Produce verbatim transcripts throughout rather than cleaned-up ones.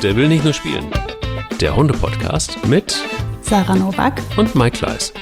Der will nicht nur spielen. Der Hunde-Podcast mit Sarah Nowak und Mike Kleiss.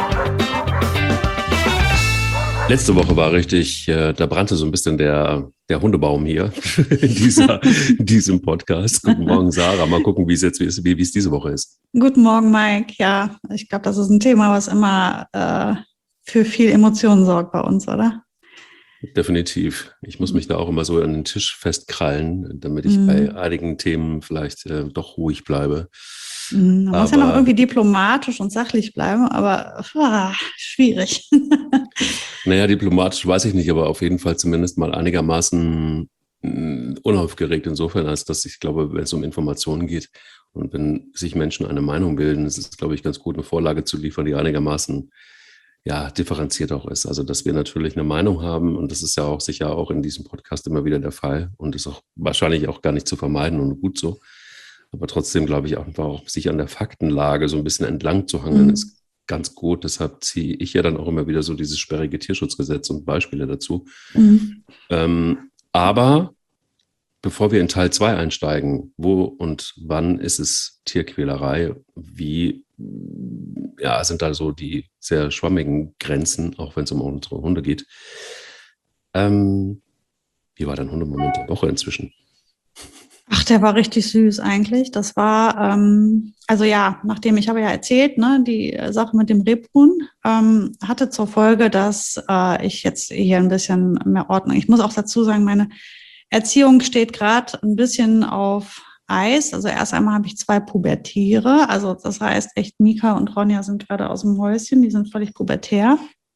Letzte Woche war richtig, äh, da brannte so ein bisschen der, der Hundebaum hier in, dieser, in diesem Podcast. Guten Morgen, Sarah. Mal gucken, wie es jetzt wie, wie es diese Woche ist. Guten Morgen, Mike. Ja, ich glaube, das ist ein Thema, was immer äh, für viel Emotionen sorgt bei uns, oder? Definitiv. Ich muss mich da auch immer so an den Tisch festkrallen, damit ich Mhm. bei einigen Themen vielleicht äh, doch ruhig bleibe. Mhm. Man Aber, muss ja noch irgendwie diplomatisch und sachlich bleiben, aber ah, schwierig. Naja, diplomatisch weiß ich nicht, aber auf jeden Fall zumindest mal einigermaßen mh, unaufgeregt insofern, als dass ich glaube, wenn es um Informationen geht und wenn sich Menschen eine Meinung bilden, ist es, glaube ich, ganz gut, eine Vorlage zu liefern, die einigermaßen ja, differenziert auch ist. Also, dass wir natürlich eine Meinung haben und das ist ja auch sicher auch in diesem Podcast immer wieder der Fall und ist auch wahrscheinlich auch gar nicht zu vermeiden und gut so. Aber trotzdem glaube ich auch einfach auch, sich an der Faktenlage so ein bisschen entlang zu hangeln, Mhm. ist ganz gut. Deshalb ziehe ich ja dann auch immer wieder so dieses sperrige Tierschutzgesetz und Beispiele dazu. Mhm. Ähm, aber bevor wir in Teil zwei einsteigen, wo und wann ist es Tierquälerei? Wie ja, sind da so die sehr schwammigen Grenzen, auch wenn es um unsere Hunde geht? Ähm, wie war dein Hundemoment der Woche inzwischen? Ach, der war richtig süß eigentlich. Das war, ähm, also ja, nachdem ich habe ja erzählt, ne, die äh, Sache mit dem Rebhuhn ähm, hatte zur Folge, dass äh, ich jetzt hier ein bisschen mehr Ordnung. Ich muss auch dazu sagen, meine Erziehung steht gerade ein bisschen auf Eis. Also erst einmal habe ich zwei Pubertiere. Also das heißt echt, Mika und Ronja sind gerade aus dem Häuschen. Die sind völlig pubertär.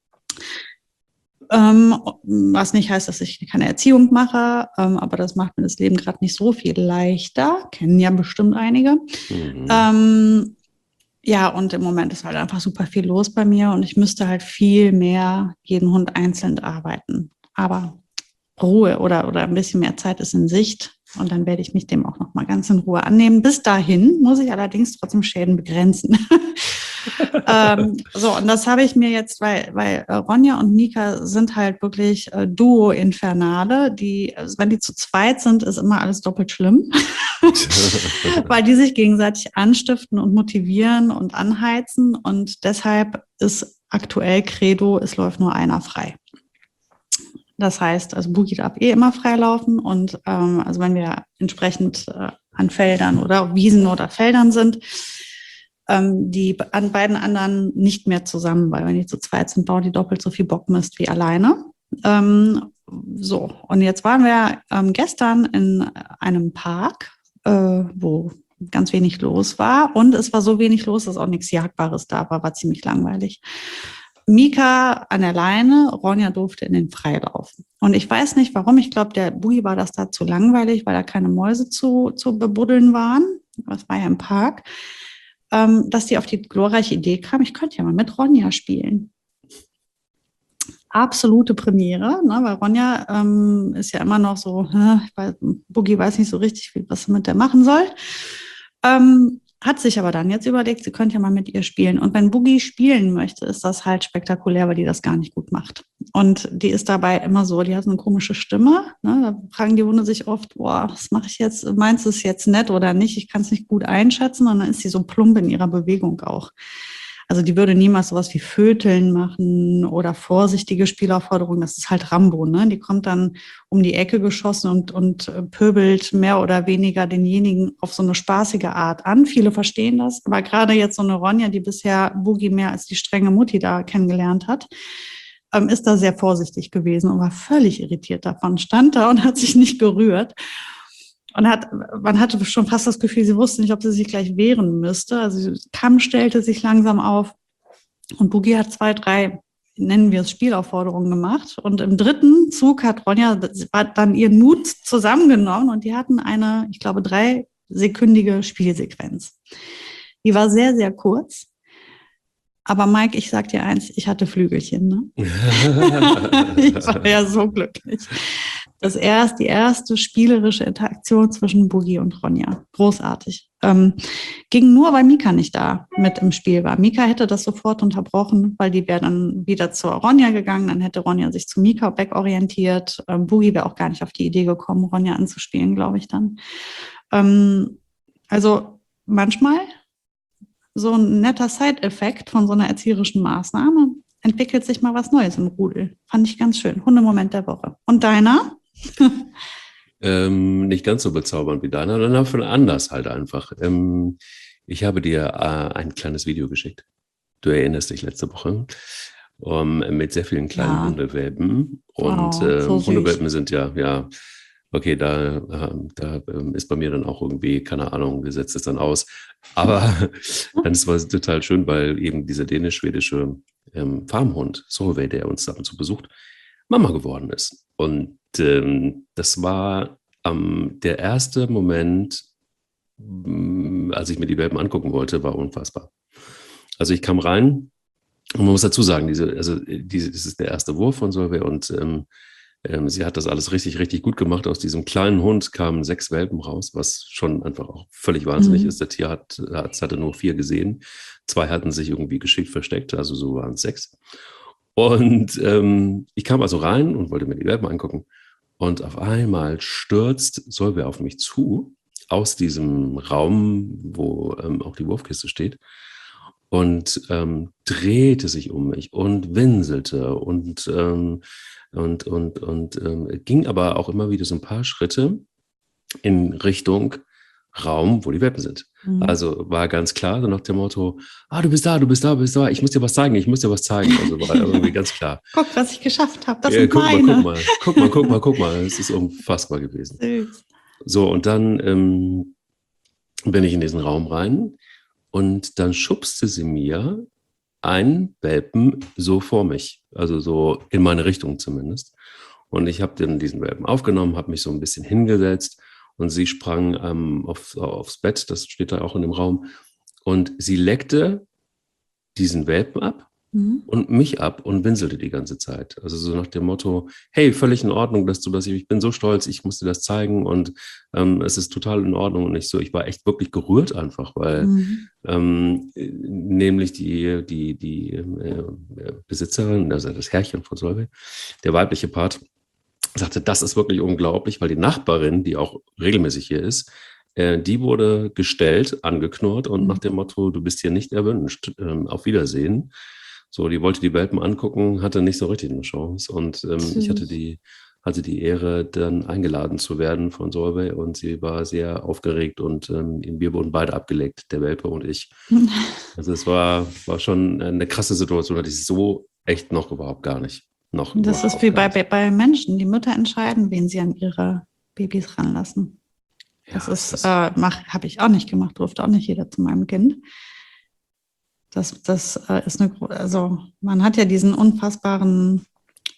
Ähm, was nicht heißt, dass ich keine Erziehung mache, ähm, aber das macht mir das Leben gerade nicht so viel leichter. Kennen ja bestimmt einige. Mhm. Ähm, ja, und im Moment ist halt einfach super viel los bei mir und ich müsste halt viel mehr jeden Hund einzeln arbeiten. Aber Ruhe oder, oder ein bisschen mehr Zeit ist in Sicht und dann werde ich mich dem auch noch mal ganz in Ruhe annehmen. Bis dahin muss ich allerdings trotzdem Schäden begrenzen. ähm, so, und das habe ich mir jetzt, weil, weil äh, Ronja und Mika sind halt wirklich äh, Duo-Infernale. Die, also wenn die zu zweit sind, ist immer alles doppelt schlimm, weil die sich gegenseitig anstiften und motivieren und anheizen. Und deshalb ist aktuell Credo, es läuft nur einer frei. Das heißt, also Boogie darf eh immer freilaufen und ähm, also wenn wir entsprechend äh, an Feldern oder Wiesen oder Feldern sind, ähm, die an beiden anderen nicht mehr zusammen, weil wenn die zu zweit sind, bauen die doppelt so viel Bockmist wie alleine. Ähm, so, und jetzt waren wir ähm, gestern in einem Park, äh, wo ganz wenig los war und es war so wenig los, dass auch nichts Jagbares da war, war ziemlich langweilig. Mika an der Leine, Ronja durfte in den Freilauf. Und ich weiß nicht, warum. Ich glaube, der Bui war das da zu langweilig, weil da keine Mäuse zu, zu bebuddeln waren. Das war ja im Park. Ähm, dass die auf die glorreiche Idee kam, ich könnte ja mal mit Ronja spielen. Absolute Premiere, ne, weil Ronja ähm, ist ja immer noch so, ich weiß, Boogie weiß nicht so richtig, was sie mit der machen soll. Ähm, hat sich aber dann jetzt überlegt, sie könnte ja mal mit ihr spielen. Und wenn Boogie spielen möchte, ist das halt spektakulär, weil die das gar nicht gut macht. Und die ist dabei immer so, die hat eine komische Stimme. Ne? Da fragen die Hunde sich oft, boah, was mache ich jetzt? Meinst du es jetzt nett oder nicht? Ich kann es nicht gut einschätzen. Und dann ist sie so plump in ihrer Bewegung auch. Also die würde niemals sowas wie Föteln machen oder vorsichtige Spielaufforderungen. Das ist halt Rambo, ne? Die kommt dann um die Ecke geschossen und, und pöbelt mehr oder weniger denjenigen auf so eine spaßige Art an. Viele verstehen das. Aber gerade jetzt so eine Ronja, die bisher Boogie mehr als die strenge Mutti da kennengelernt hat, ähm, ist da sehr vorsichtig gewesen und war völlig irritiert davon. Stand da und hat sich nicht gerührt. Und hat, man hatte schon fast das Gefühl, sie wusste nicht, ob sie sich gleich wehren müsste. Also Kamm stellte sich langsam auf und Boogie hat zwei, drei, nennen wir es Spielaufforderungen gemacht. Und im dritten Zug hat Ronja dann ihren Mut zusammengenommen und die hatten eine, ich glaube, dreisekündige Spielsequenz. Die war sehr, sehr kurz. Aber Mike, ich sag dir eins, ich hatte Flügelchen. Ne? Ich war ja so glücklich. Das erst, die erste spielerische Interaktion zwischen Boogie und Ronja. Großartig. Ähm, ging nur, weil Mika nicht da mit im Spiel war. Mika hätte das sofort unterbrochen, weil die wäre dann wieder zur Ronja gegangen. Dann hätte Ronja sich zu Mika wegorientiert. Ähm, Boogie wäre auch gar nicht auf die Idee gekommen, Ronja anzuspielen, glaube ich dann. Ähm, Also manchmal so ein netter Side-Effekt von so einer erzieherischen Maßnahme entwickelt sich mal was Neues im Rudel. Fand ich ganz schön. Hundemoment der Woche. Und deiner? Ähm, nicht ganz so bezaubernd wie deiner, sondern dafür anders halt einfach. Ähm, ich habe dir äh, ein kleines Video geschickt. Du erinnerst dich letzte Woche. Um, mit sehr vielen kleinen Ja. Hundewelpen. Und Oh, so ähm, süß. Hundewelpen sind ja, ja, okay, da, äh, da ähm, ist bei mir dann auch irgendwie, keine Ahnung, wie setzt es dann aus. Aber dann ist es total schön, weil eben dieser dänisch-schwedische ähm, Farmhund, Solveig, der uns ab und zu besucht, Mama geworden ist. Und ähm, das war ähm, der erste Moment, mh, als ich mir die Welpen angucken wollte, war unfassbar. Also ich kam rein und man muss dazu sagen, diese, also diese, das ist der erste Wurf von Solveig und ähm, ähm, sie hat das alles richtig, richtig gut gemacht. Aus diesem kleinen Hund kamen sechs Welpen raus, was schon einfach auch völlig wahnsinnig Mhm. ist. Der Tierarzt hat, hatte nur vier gesehen. Zwei hatten sich irgendwie geschickt versteckt, also so waren es sechs. Und ähm, ich kam also rein und wollte mir die Welpen angucken. Und auf einmal stürzt Solveig auf mich zu, aus diesem Raum, wo ähm, auch die Wurfkiste steht, und ähm, drehte sich um mich und winselte und, ähm, und, und, und ähm, ging aber auch immer wieder so ein paar Schritte in Richtung Raum, wo die Welpen sind. Mhm. Also war ganz klar, so nach dem Motto, ah, du bist da, du bist da, du bist da, ich muss dir was zeigen, ich muss dir was zeigen. Also war irgendwie ganz klar. Guck, was ich geschafft habe. Das Ja, sind guck mal, meine. guck mal, guck mal, guck mal, guck mal. Es ist unfassbar gewesen. Süß. So, und dann ähm, bin ich in diesen Raum rein und dann schubste sie mir einen Welpen so vor mich, also so in meine Richtung zumindest. Und ich habe dann diesen Welpen aufgenommen, habe mich so ein bisschen hingesetzt und sie sprang ähm, auf, aufs Bett, das steht da auch in dem Raum, und sie leckte diesen Welpen ab Mhm. und mich ab und winselte die ganze Zeit. Also so nach dem Motto, hey, völlig in Ordnung, dass du das, ich bin so stolz, ich muss dir das zeigen und ähm, es ist total in Ordnung. Und ich so, ich war echt wirklich gerührt einfach, weil Mhm. ähm, nämlich die, die, die äh, Besitzerin, also das Herrchen von Solveig, der weibliche Part, sagte, das ist wirklich unglaublich, weil die Nachbarin, die auch regelmäßig hier ist, äh, die wurde gestellt, angeknurrt und Mhm. nach dem Motto, du bist hier nicht erwünscht, ähm, auf Wiedersehen. So, die wollte die Welpen angucken, hatte nicht so richtig eine Chance. Und ähm, ich hatte die, hatte die Ehre, dann eingeladen zu werden von Solveig und sie war sehr aufgeregt und ähm, wir wurden beide abgelegt, der Welpe und ich. Also es war, war schon eine krasse Situation, hatte ich so echt noch überhaupt gar nicht. Noch Das ist wie bei, bei, bei Menschen. Die Mütter entscheiden, wen sie an ihre Babys ranlassen. Das ja, ist, das äh, habe ich auch nicht gemacht, durfte auch nicht jeder zu meinem Kind. Das, das äh, ist eine, also man hat ja diesen unfassbaren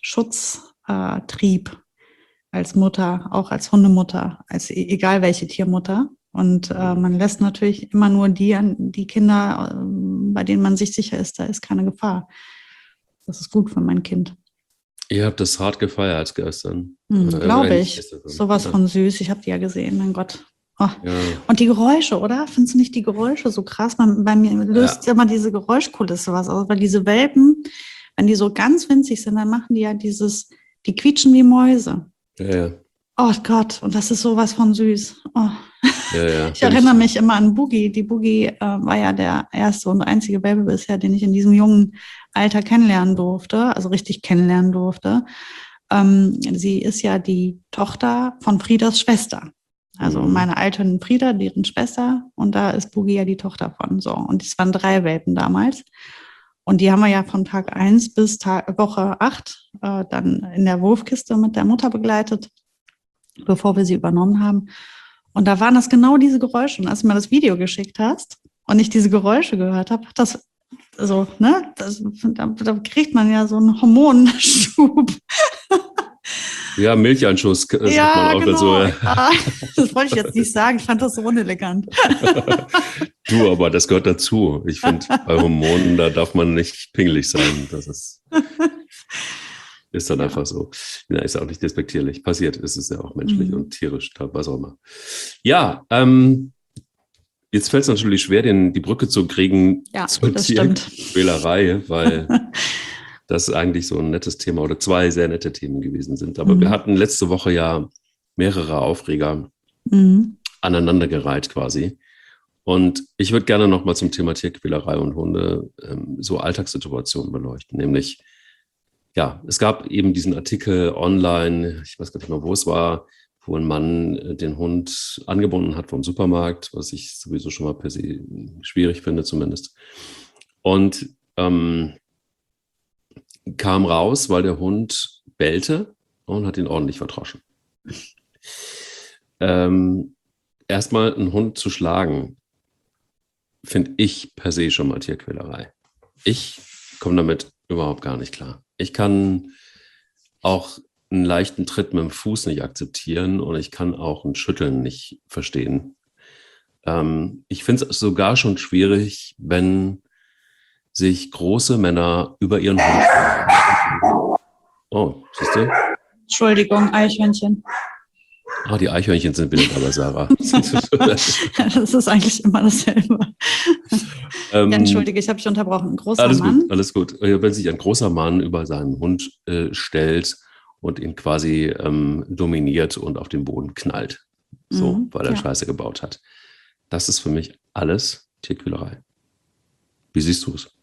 Schutztrieb äh, als Mutter, auch als Hundemutter, als egal welche Tiermutter. Und äh, man lässt natürlich immer nur die an die Kinder, äh, bei denen man sich sicher ist, da ist keine Gefahr. Das ist gut für mein Kind. Ihr habt das hart gefeiert gestern. Hm, äh, Glaube nein, ich. gestern. Sowas Ja. von süß. Ich habe die ja gesehen, mein Gott. Oh. Ja. Und die Geräusche, oder? Findest du nicht die Geräusche so krass? Man, bei mir löst ja immer diese Geräuschkulisse was aus, weil diese Welpen, wenn die so ganz winzig sind, dann machen die ja dieses, die quietschen wie Mäuse. Ja, ja. Oh Gott, und das ist sowas von süß. Oh. Ja, ja. Ich erinnere mich immer an Boogie. Die Boogie äh, war ja der erste und einzige Welpe bisher, den ich in diesem jungen Alter kennenlernen durfte, also richtig kennenlernen durfte. Ähm, sie ist ja die Tochter von Friedas Schwester. Also Mhm. meine Alten Frieda, deren Schwester, und da ist Boogie ja die Tochter von. So, und es waren drei Welpen damals. Und die haben wir ja von Tag eins bis Tag, Woche acht äh, dann in der Wurfkiste mit der Mutter begleitet, bevor wir sie übernommen haben. Und da waren das genau diese Geräusche. Und als du mir das Video geschickt hast und ich diese Geräusche gehört habe, hat das so, ne, das, da, da kriegt man ja so einen Hormonschub. Ja, Milchanschuss, das ja, sagt man auch genau. dazu. Ja, das wollte ich jetzt nicht sagen. Ich fand das so unelegant. Du, aber das gehört dazu. Ich finde, bei Hormonen, da darf man nicht pingelig sein. Das ist, ist dann ja. einfach so. Ja, ist auch nicht despektierlich. Passiert, ist es ja auch menschlich mhm. und tierisch, was auch immer. Ja, ähm, jetzt fällt es natürlich schwer, den, die Brücke zu kriegen ja, zur Tierquälerei, weil das eigentlich so ein nettes Thema oder zwei sehr nette Themen gewesen sind. Aber mhm. wir hatten letzte Woche ja mehrere Aufreger mhm. aneinandergereiht quasi. Und ich würde gerne noch mal zum Thema Tierquälerei und Hunde ähm, so Alltagssituationen beleuchten. Nämlich, ja, es gab eben diesen Artikel online, ich weiß gar nicht mehr, wo es war, wo ein Mann äh, den Hund angebunden hat vom Supermarkt, was ich sowieso schon mal per se schwierig finde zumindest. Und ähm, kam raus, weil der Hund bellte und hat ihn ordentlich verdroschen. Ähm, erstmal einen Hund zu schlagen, finde ich per se schon mal Tierquälerei. Ich komme damit überhaupt gar nicht klar. Ich kann auch einen leichten Tritt mit dem Fuß nicht akzeptieren und ich kann auch ein Schütteln nicht verstehen. Ähm, ich finde es sogar schon schwierig, wenn sich große Männer über ihren Hund freuen. Oh, siehst du? Entschuldigung, Eichhörnchen. Ah, die Eichhörnchen sind wieder dabei, Sarah. Das ist eigentlich immer dasselbe. ähm, ja, entschuldige, ich habe dich unterbrochen. Ein großer alles Mann. Gut, alles gut. Wenn sich ein großer Mann über seinen Hund äh, stellt und ihn quasi ähm, dominiert und auf den Boden knallt, so, Mhm, weil er ja. Scheiße gebaut hat. Das ist für mich alles Tierquälerei. Wie siehst du es?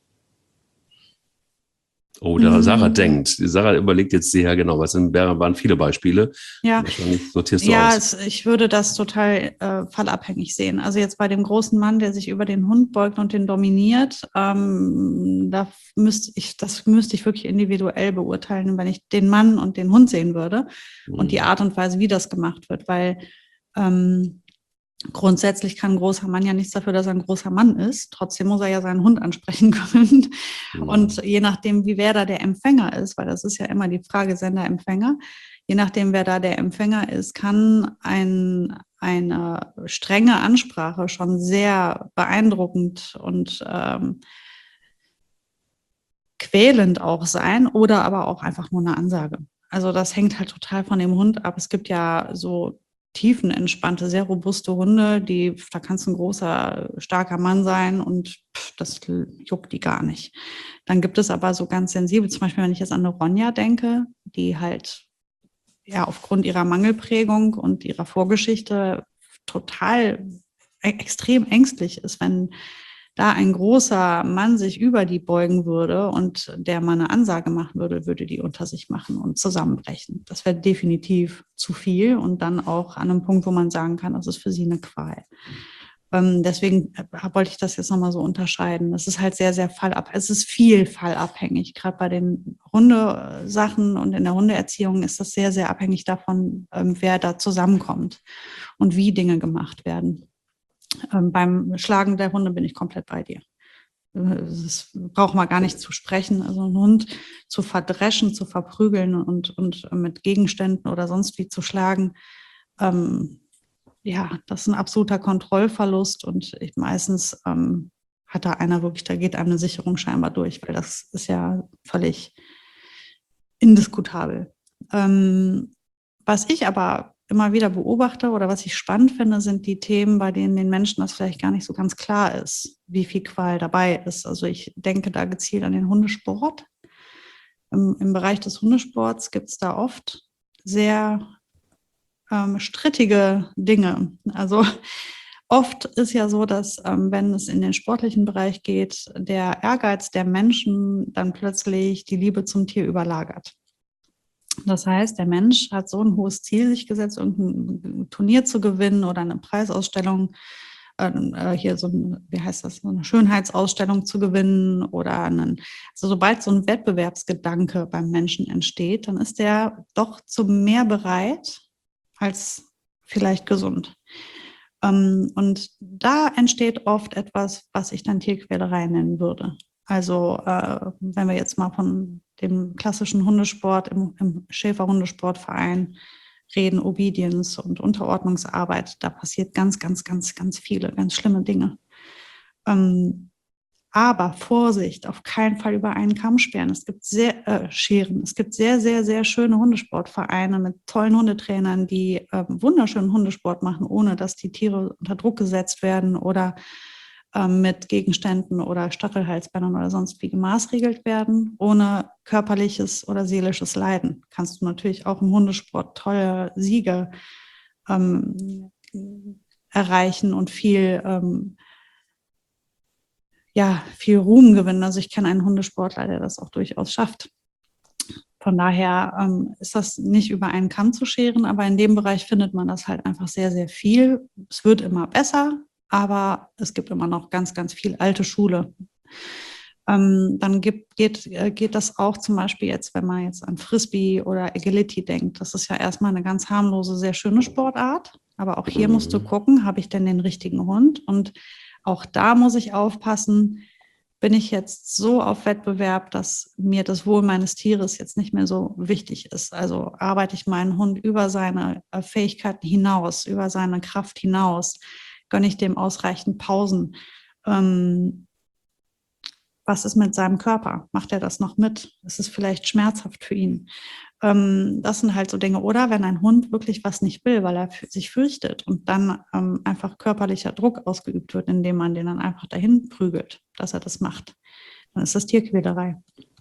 Oh, da Sarah Mhm. denkt. Sarah überlegt jetzt sehr genau, was sind, waren viele Beispiele. Ja, Wahrscheinlich sortierst du ja aus. es, ich würde das total äh, fallabhängig sehen. Also jetzt bei dem großen Mann, der sich über den Hund beugt und den dominiert, ähm, da müsste ich, das müsste ich wirklich individuell beurteilen, wenn ich den Mann und den Hund sehen würde und die Art und Weise, wie das gemacht wird, weil ähm, grundsätzlich kann ein großer Mann ja nichts dafür, dass er ein großer Mann ist. Trotzdem muss er ja seinen Hund ansprechen können. Und je nachdem, wie wer da der Empfänger ist, weil das ist ja immer die Frage Sender-Empfänger, je nachdem, wer da der Empfänger ist, kann ein, eine strenge Ansprache schon sehr beeindruckend und ähm, quälend auch sein oder aber auch einfach nur eine Ansage. Also das hängt halt total von dem Hund ab. Es gibt ja so tiefenentspannte, sehr robuste Hunde, die, da kannst du ein großer, starker Mann sein und pff, das juckt die gar nicht. Dann gibt es aber so ganz sensibel, zum Beispiel, wenn ich jetzt an eine Ronja denke, die halt ja aufgrund ihrer Mangelprägung und ihrer Vorgeschichte total extrem ängstlich ist, wenn da ein großer Mann sich über die beugen würde und der mal eine Ansage machen würde, würde die unter sich machen und zusammenbrechen. Das wäre definitiv zu viel und dann auch an einem Punkt, wo man sagen kann, das ist für sie eine Qual. Ähm, deswegen wollte ich das jetzt nochmal so unterscheiden. Das ist halt sehr, sehr fallabhängig. Es ist viel fallabhängig. Gerade bei den Hundesachen und in der Hundeerziehung ist das sehr, sehr abhängig davon, ähm, wer da zusammenkommt und wie Dinge gemacht werden. Ähm, beim Schlagen der Hunde bin ich komplett bei dir. Das braucht man gar nicht zu sprechen. Also einen Hund zu verdreschen, zu verprügeln und, und mit Gegenständen oder sonst wie zu schlagen, ähm, ja, das ist ein absoluter Kontrollverlust und ich, meistens ähm, hat da einer wirklich, da geht einem eine Sicherung scheinbar durch, weil das ist ja völlig indiskutabel. Ähm, was ich aber immer wieder beobachte oder was ich spannend finde, sind die Themen, bei denen den Menschen das vielleicht gar nicht so ganz klar ist, wie viel Qual dabei ist. Also ich denke da gezielt an den Hundesport. Im, im Bereich des Hundesports gibt es da oft sehr ähm, strittige Dinge. Also oft ist ja so, dass ähm, wenn es in den sportlichen Bereich geht, der Ehrgeiz der Menschen dann plötzlich die Liebe zum Tier überlagert. Das heißt, der Mensch hat so ein hohes Ziel sich gesetzt, irgendein Turnier zu gewinnen oder eine Preisausstellung, äh, hier so ein, wie heißt das, so eine Schönheitsausstellung zu gewinnen oder einen, also sobald so ein Wettbewerbsgedanke beim Menschen entsteht, dann ist der doch zu mehr bereit als vielleicht gesund. Ähm, und da entsteht oft etwas, was ich dann Tierquälerei nennen würde. Also äh, wenn wir jetzt mal von dem klassischen Hundesport im, im Schäferhundesportverein reden, Obedience und Unterordnungsarbeit, da passiert ganz, ganz, ganz, ganz viele, ganz schlimme Dinge. Ähm, aber Vorsicht, auf keinen Fall über einen Kamm scheren. Es gibt sehr, äh, scheren. Es gibt sehr, sehr, sehr schöne Hundesportvereine mit tollen Hundetrainern, die äh, wunderschönen Hundesport machen, ohne dass die Tiere unter Druck gesetzt werden oder mit Gegenständen oder Stachelhalsbändern oder sonst wie gemaßregelt werden, ohne körperliches oder seelisches Leiden. Kannst du natürlich auch im Hundesport tolle Siege ähm, erreichen und viel ähm, ja, viel Ruhm gewinnen. Also ich kenne einen Hundesportler, der das auch durchaus schafft. Von daher ähm, ist das nicht über einen Kamm zu scheren, aber in dem Bereich findet man das halt einfach sehr, sehr viel. Es wird immer besser, aber es gibt immer noch ganz, ganz viel alte Schule. Ähm, dann gibt, geht, äh, geht das auch zum Beispiel jetzt, wenn man jetzt an Frisbee oder Agility denkt. Das ist ja erstmal eine ganz harmlose, sehr schöne Sportart. Aber auch hier musst du gucken, habe ich denn den richtigen Hund? Und auch da muss ich aufpassen, bin ich jetzt so auf Wettbewerb, dass mir das Wohl meines Tieres jetzt nicht mehr so wichtig ist. Also arbeite ich meinen Hund über seine Fähigkeiten hinaus, über seine Kraft hinaus, gönne ich dem ausreichend Pausen. Ähm, was ist mit seinem Körper? Macht er das noch mit? Ist es vielleicht schmerzhaft für ihn? Ähm, das sind halt so Dinge. Oder wenn ein Hund wirklich was nicht will, weil er sich fürchtet und dann ähm, einfach körperlicher Druck ausgeübt wird, indem man den dann einfach dahin prügelt, dass er das macht, dann ist das Tierquälerei.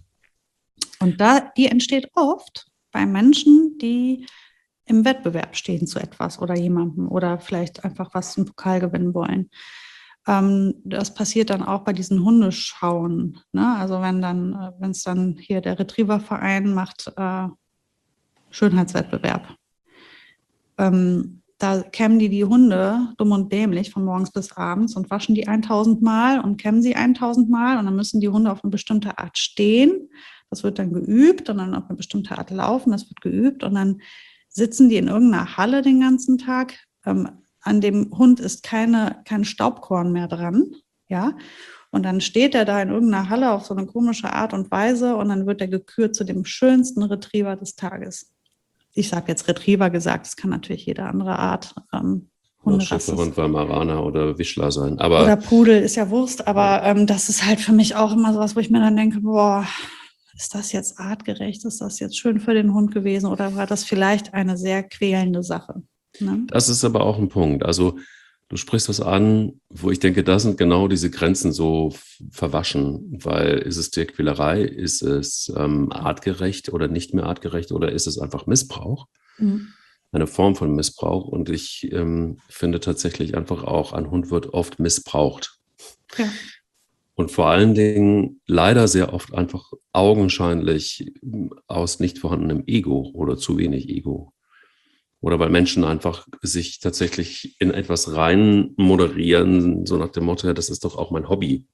Und da, die entsteht oft bei Menschen, die im Wettbewerb stehen zu etwas oder jemandem oder vielleicht einfach was im Pokal gewinnen wollen. Ähm, das passiert dann auch bei diesen Hundeschauen. Ne? Also wenn dann, wenn es dann hier der Retrieververein macht, äh, Schönheitswettbewerb. Ähm, da kämmen die die Hunde dumm und dämlich von morgens bis abends und waschen die tausend Mal und kämmen sie tausend Mal und dann müssen die Hunde auf eine bestimmte Art stehen. Das wird dann geübt und dann auf eine bestimmte Art laufen. Das wird geübt und dann sitzen die in irgendeiner Halle den ganzen Tag. Ähm, an dem Hund ist keine, kein Staubkorn mehr dran. Ja. Und dann steht er da in irgendeiner Halle auf so eine komische Art und Weise und dann wird er gekürt zu dem schönsten Retriever des Tages. Ich sage jetzt Retriever gesagt, es kann natürlich jede andere Art ähm, Hunderasse. Schäferhund, Weimaraner oder Wischler sein. Aber oder Pudel, ist ja Wurst, aber ähm, das ist halt für mich auch immer sowas, wo ich mir dann denke, boah, ist das jetzt artgerecht, ist das jetzt schön für den Hund gewesen oder war das vielleicht eine sehr quälende Sache? Ne? Das ist aber auch ein Punkt. Also du sprichst was an, wo ich denke, da sind genau diese Grenzen so verwaschen, weil ist es Tierquälerei, ist es ähm, artgerecht oder nicht mehr artgerecht oder ist es einfach Missbrauch? Mhm. Eine Form von Missbrauch und ich ähm, finde tatsächlich einfach auch, ein Hund wird oft missbraucht. Ja. Und vor allen Dingen leider sehr oft einfach augenscheinlich aus nicht vorhandenem Ego oder zu wenig Ego. Oder weil Menschen einfach sich tatsächlich in etwas rein moderieren, so nach dem Motto, ja, das ist doch auch mein Hobby.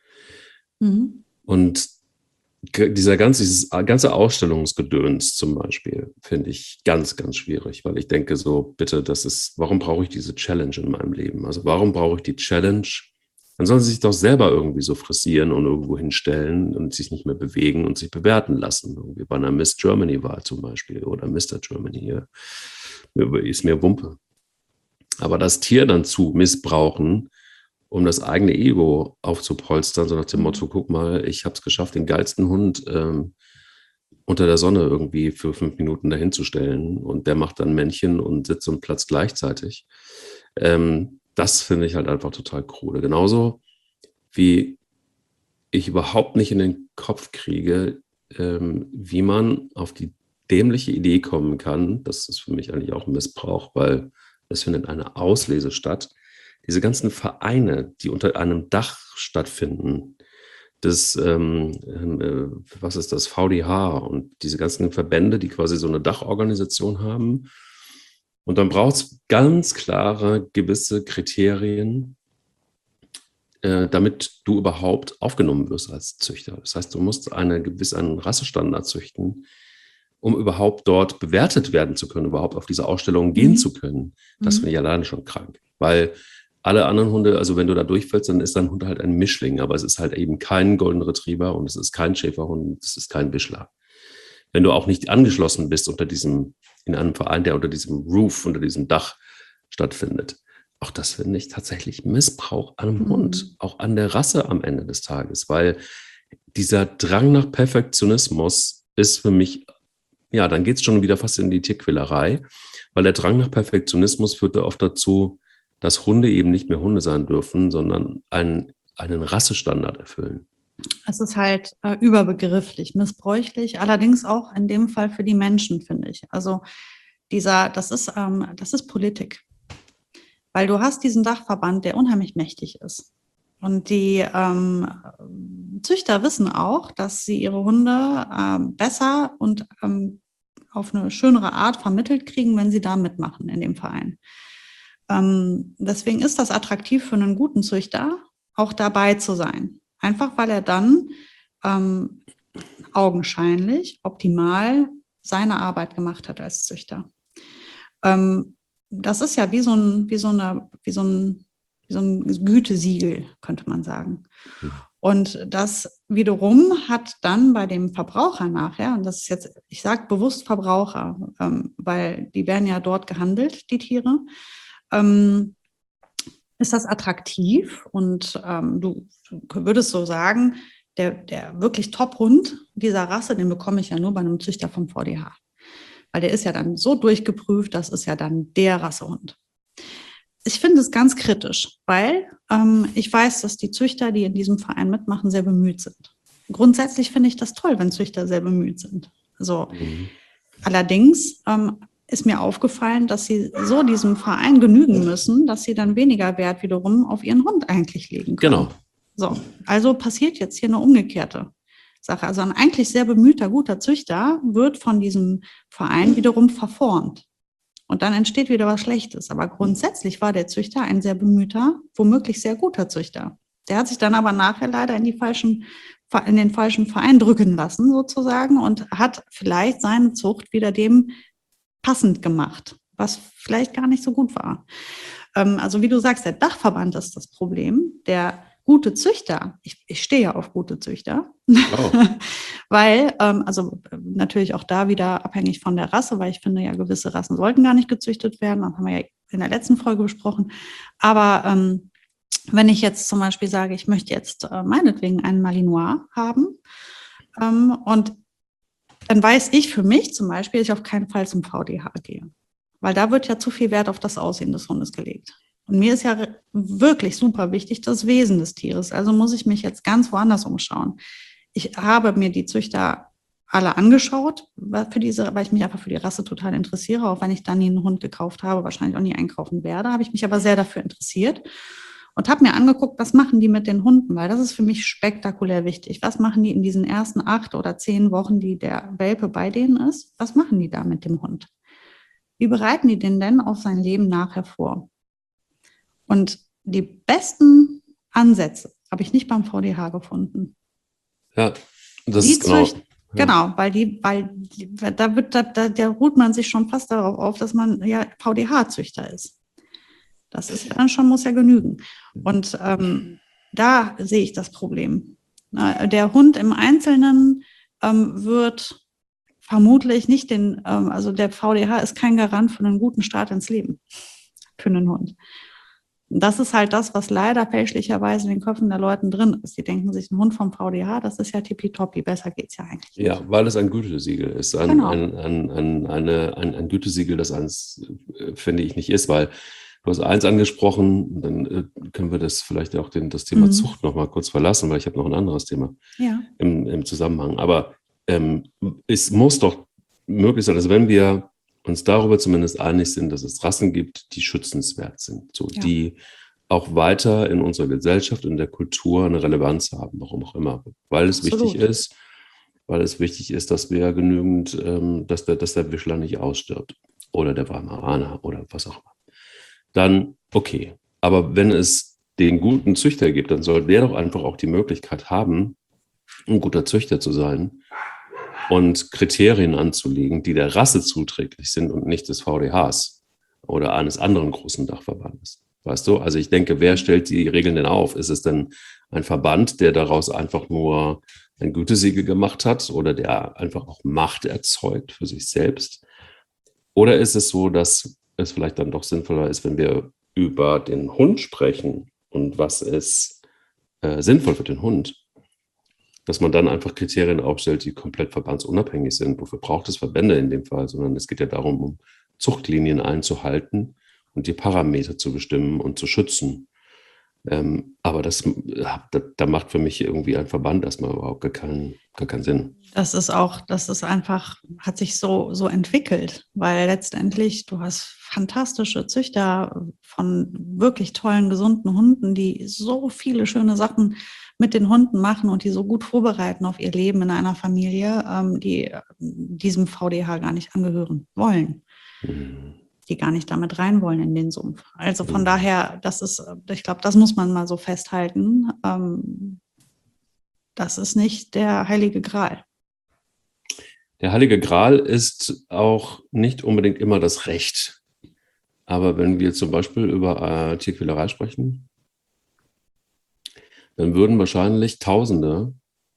Mhm. Und dieser ganze, dieses ganze Ausstellungsgedöns zum Beispiel finde ich ganz, ganz schwierig, weil ich denke so, bitte, das ist, warum brauche ich diese Challenge in meinem Leben? Also warum brauche ich die Challenge? Dann sollen sie sich doch selber irgendwie so frisieren und irgendwo hinstellen und sich nicht mehr bewegen und sich bewerten lassen. Irgendwie bei einer Miss Germany-Wahl zum Beispiel oder Mister Germany. Ja. Ist mir Wumpe. Aber das Tier dann zu missbrauchen, um das eigene Ego aufzupolstern, so nach dem Motto, guck mal, ich habe es geschafft, den geilsten Hund ähm, unter der Sonne irgendwie für fünf Minuten dahinzustellen und der macht dann Männchen und Sitz und Platz gleichzeitig. Ähm, das finde ich halt einfach total krude. Genauso wie ich überhaupt nicht in den Kopf kriege, ähm, wie man auf die dämliche Idee kommen kann, das ist für mich eigentlich auch ein Missbrauch, weil es findet eine Auslese statt. Diese ganzen Vereine, die unter einem Dach stattfinden, das, ähm, äh, was ist das, V D H und diese ganzen Verbände, die quasi so eine Dachorganisation haben. Und dann braucht es ganz klare gewisse Kriterien, äh, damit du überhaupt aufgenommen wirst als Züchter. Das heißt, du musst eine gewisse, einen Rassestandard züchten, um überhaupt dort bewertet werden zu können, überhaupt auf diese Ausstellungen gehen mhm. zu können. Das mhm. finde ich alleine schon krank. Weil alle anderen Hunde, also wenn du da durchfällst, dann ist dein Hund halt ein Mischling, aber es ist halt eben kein Golden Retriever und es ist kein Schäferhund, es ist kein Wischler. Wenn du auch nicht angeschlossen bist unter diesem, in einem Verein, der unter diesem Roof, unter diesem Dach stattfindet. Auch das finde ich tatsächlich Missbrauch an einem mhm. Hund, auch an der Rasse am Ende des Tages, weil dieser Drang nach Perfektionismus ist für mich, ja, dann geht es schon wieder fast in die Tierquälerei, weil der Drang nach Perfektionismus führt oft dazu, dass Hunde eben nicht mehr Hunde sein dürfen, sondern einen, einen Rassestandard erfüllen. Es ist halt äh, überbegrifflich, missbräuchlich, allerdings auch in dem Fall für die Menschen, finde ich. Also dieser, das ist, ähm, das ist Politik. Weil du hast diesen Dachverband, der unheimlich mächtig ist. Und die ähm, Züchter wissen auch, dass sie ihre Hunde äh, besser und ähm, auf eine schönere Art vermittelt kriegen, wenn sie da mitmachen in dem Verein. Ähm, deswegen ist das attraktiv für einen guten Züchter, auch dabei zu sein. Einfach weil er dann ähm, augenscheinlich optimal seine Arbeit gemacht hat als Züchter. Ähm, das ist ja wie so ein, wie so eine, wie so ein, wie so ein Gütesiegel, könnte man sagen. Und das wiederum hat dann bei dem Verbraucher nachher, und das ist jetzt, ich sage bewusst Verbraucher, ähm, weil die werden ja dort gehandelt, die Tiere, ähm, ist das attraktiv. Und ähm, du, du würdest so sagen, der, der wirklich Top-Hund dieser Rasse, den bekomme ich ja nur bei einem Züchter vom V D H. Weil der ist ja dann so durchgeprüft, das ist ja dann der Rassehund. Ich finde es ganz kritisch, weil ähm, ich weiß, dass die Züchter, die in diesem Verein mitmachen, sehr bemüht sind. Grundsätzlich finde ich das toll, wenn Züchter sehr bemüht sind. So. Mhm. Allerdings ähm, ist mir aufgefallen, dass sie so diesem Verein genügen müssen, dass sie dann weniger Wert wiederum auf ihren Hund eigentlich legen können. Genau. So. Also passiert jetzt hier eine umgekehrte Sache. Also ein eigentlich sehr bemühter, guter Züchter wird von diesem Verein wiederum verformt. Und dann entsteht wieder was Schlechtes. Aber grundsätzlich war der Züchter ein sehr bemühter, womöglich sehr guter Züchter. Der hat sich dann aber nachher leider in, die falschen, in den falschen Verein drücken lassen, sozusagen, und hat vielleicht seine Zucht wieder dem passend gemacht, was vielleicht gar nicht so gut war. Also wie du sagst, der Dachverband ist das Problem. Der gute Züchter, ich, ich stehe ja auf gute Züchter, oh. weil, ähm, also natürlich auch da wieder abhängig von der Rasse, weil ich finde ja, gewisse Rassen sollten gar nicht gezüchtet werden, das haben wir ja in der letzten Folge besprochen, aber ähm, wenn ich jetzt zum Beispiel sage, ich möchte jetzt äh, meinetwegen einen Malinois haben ähm, und dann weiß ich für mich zum Beispiel, dass ich auf keinen Fall zum V D H gehe, weil da wird ja zu viel Wert auf das Aussehen des Hundes gelegt. Und mir ist ja wirklich super wichtig das Wesen des Tieres. Also muss ich mich jetzt ganz woanders umschauen. Ich habe mir die Züchter alle angeschaut, für diese, weil ich mich einfach für die Rasse total interessiere. Auch wenn ich dann nie einen Hund gekauft habe, wahrscheinlich auch nie einkaufen werde, habe ich mich aber sehr dafür interessiert und habe mir angeguckt, was machen die mit den Hunden, weil das ist für mich spektakulär wichtig. Was machen die in diesen ersten acht oder zehn Wochen, die der Welpe bei denen ist? Was machen die da mit dem Hund? Wie bereiten die den denn auf sein Leben nachher vor? Und die besten Ansätze habe ich nicht beim V D H gefunden. Ja, das die ist genau. Zücht, ja. Genau, weil die, weil die, da wird, da, da, da ruht man sich schon fast darauf auf, dass man ja V D H-Züchter ist. Das ist ja dann schon, muss ja genügen. Und ähm, da sehe ich das Problem. Der Hund im Einzelnen ähm, wird vermutlich nicht den, ähm, also der V D H ist kein Garant für einen guten Start ins Leben für einen Hund. Das ist halt das, was leider fälschlicherweise in den Köpfen der Leuten drin ist. Die denken sich, ein Hund vom V D H, das ist ja tippitoppi, besser geht's ja eigentlich nicht. Ja, weil es ein Gütesiegel ist. Ein, genau. ein, ein, ein, eine, ein, ein Gütesiegel, das eins, äh, finde ich, nicht ist, weil du hast eins angesprochen, dann äh, können wir das vielleicht auch den, das Thema mhm. Zucht noch mal kurz verlassen, weil ich habe noch ein anderes Thema ja. im, im Zusammenhang. Aber ähm, es muss doch möglich sein, also wenn wir uns darüber zumindest einig sind, dass es Rassen gibt, die schützenswert sind, so, ja. die auch weiter in unserer Gesellschaft und der Kultur eine Relevanz haben, warum auch immer. Weil es Absolut. wichtig ist, weil es wichtig ist, dass wir genügend, ähm, dass, der, dass der Wischler nicht ausstirbt oder der Weimaraner oder was auch immer. Dann okay. Aber wenn es den guten Züchter gibt, dann soll der doch einfach auch die Möglichkeit haben, ein guter Züchter zu sein und Kriterien anzulegen, die der Rasse zuträglich sind und nicht des V D Hs oder eines anderen großen Dachverbandes. Weißt du? Also ich denke, wer stellt die Regeln denn auf? Ist es denn ein Verband, der daraus einfach nur ein Gütesiegel gemacht hat oder der einfach auch Macht erzeugt für sich selbst? Oder ist es so, dass es vielleicht dann doch sinnvoller ist, wenn wir über den Hund sprechen und was ist äh, sinnvoll für den Hund, dass man dann einfach Kriterien aufstellt, die komplett verbandsunabhängig sind. Wofür braucht es Verbände in dem Fall? Sondern es geht ja darum, um Zuchtlinien einzuhalten und die Parameter zu bestimmen und zu schützen. Ähm, aber das, da, da macht für mich irgendwie ein Verband erstmal überhaupt gar keinen, gar keinen Sinn. Das ist auch, das ist einfach, hat sich so, so entwickelt, weil letztendlich du hast fantastische Züchter von wirklich tollen, gesunden Hunden, die so viele schöne Sachen mit den Hunden machen und die so gut vorbereiten auf ihr Leben in einer Familie, ähm, die diesem V D H gar nicht angehören wollen. Mhm. Die gar nicht damit rein wollen in den Sumpf. Also von mhm. daher, das ist, ich glaube, das muss man mal so festhalten. Ähm, das ist nicht der heilige Gral. Der heilige Gral ist auch nicht unbedingt immer das Recht. Aber wenn wir zum Beispiel über äh, Tierquälerei sprechen, dann würden wahrscheinlich Tausende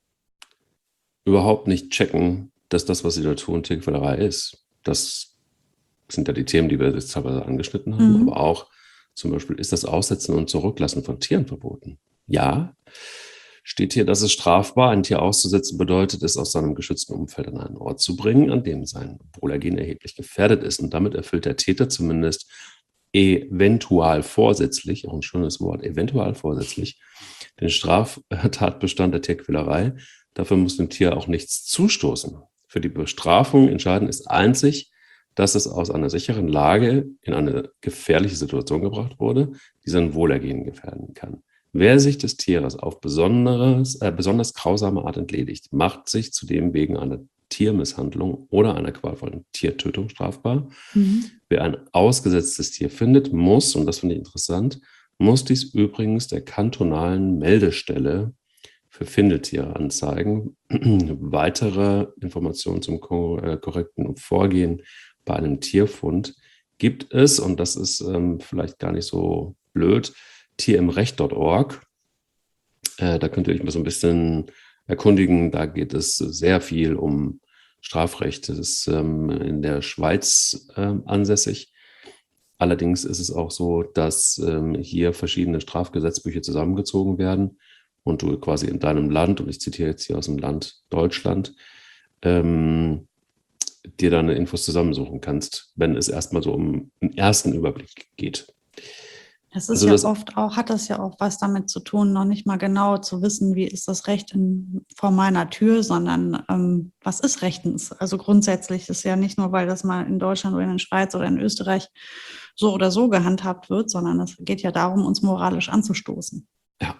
überhaupt nicht checken, dass das, was sie da tun, Tierquälerei ist. Das sind ja die Themen, die wir jetzt teilweise angeschnitten haben, mhm. aber auch zum Beispiel, ist das Aussetzen und Zurücklassen von Tieren verboten? Ja, steht hier, dass es strafbar, ein Tier auszusetzen bedeutet, es aus seinem geschützten Umfeld an einen Ort zu bringen, an dem sein Wohlergehen erheblich gefährdet ist. Und damit erfüllt der Täter zumindest eventual vorsätzlich, auch ein schönes Wort, eventual vorsätzlich, den Straftatbestand der Tierquälerei. Dafür muss dem Tier auch nichts zustoßen. Für die Bestrafung entscheidend ist einzig, dass es aus einer sicheren Lage in eine gefährliche Situation gebracht wurde, die sein Wohlergehen gefährden kann. Wer sich des Tieres auf besonderes, äh, besonders grausame Art entledigt, macht sich zudem wegen einer Tiermisshandlung oder einer qualvollen Tiertötung strafbar. Mhm. Wer ein ausgesetztes Tier findet, muss, und das finde ich interessant, muss dies übrigens der kantonalen Meldestelle für Findetiere anzeigen. Weitere Informationen zum korrekten Vorgehen bei einem Tierfund gibt es, und das ist ähm, vielleicht gar nicht so blöd, tierimrecht punkt org. Äh, da könnt ihr euch mal so ein bisschen erkundigen. Da geht es sehr viel um Strafrecht. Das ist ähm, in der Schweiz äh, ansässig. Allerdings ist es auch so, dass ähm, hier verschiedene Strafgesetzbücher zusammengezogen werden und du quasi in deinem Land, und ich zitiere jetzt hier aus dem Land Deutschland, ähm, dir deine Infos zusammensuchen kannst, wenn es erstmal so um einen ersten Überblick geht. Das ist also ja das oft auch, hat das ja auch was damit zu tun, noch nicht mal genau zu wissen, wie ist das Recht in, vor meiner Tür, sondern ähm, was ist rechtens? Also grundsätzlich ist ja nicht nur, weil das mal in Deutschland oder in der Schweiz oder in Österreich so oder so gehandhabt wird, sondern es geht ja darum, uns moralisch anzustoßen. Ja,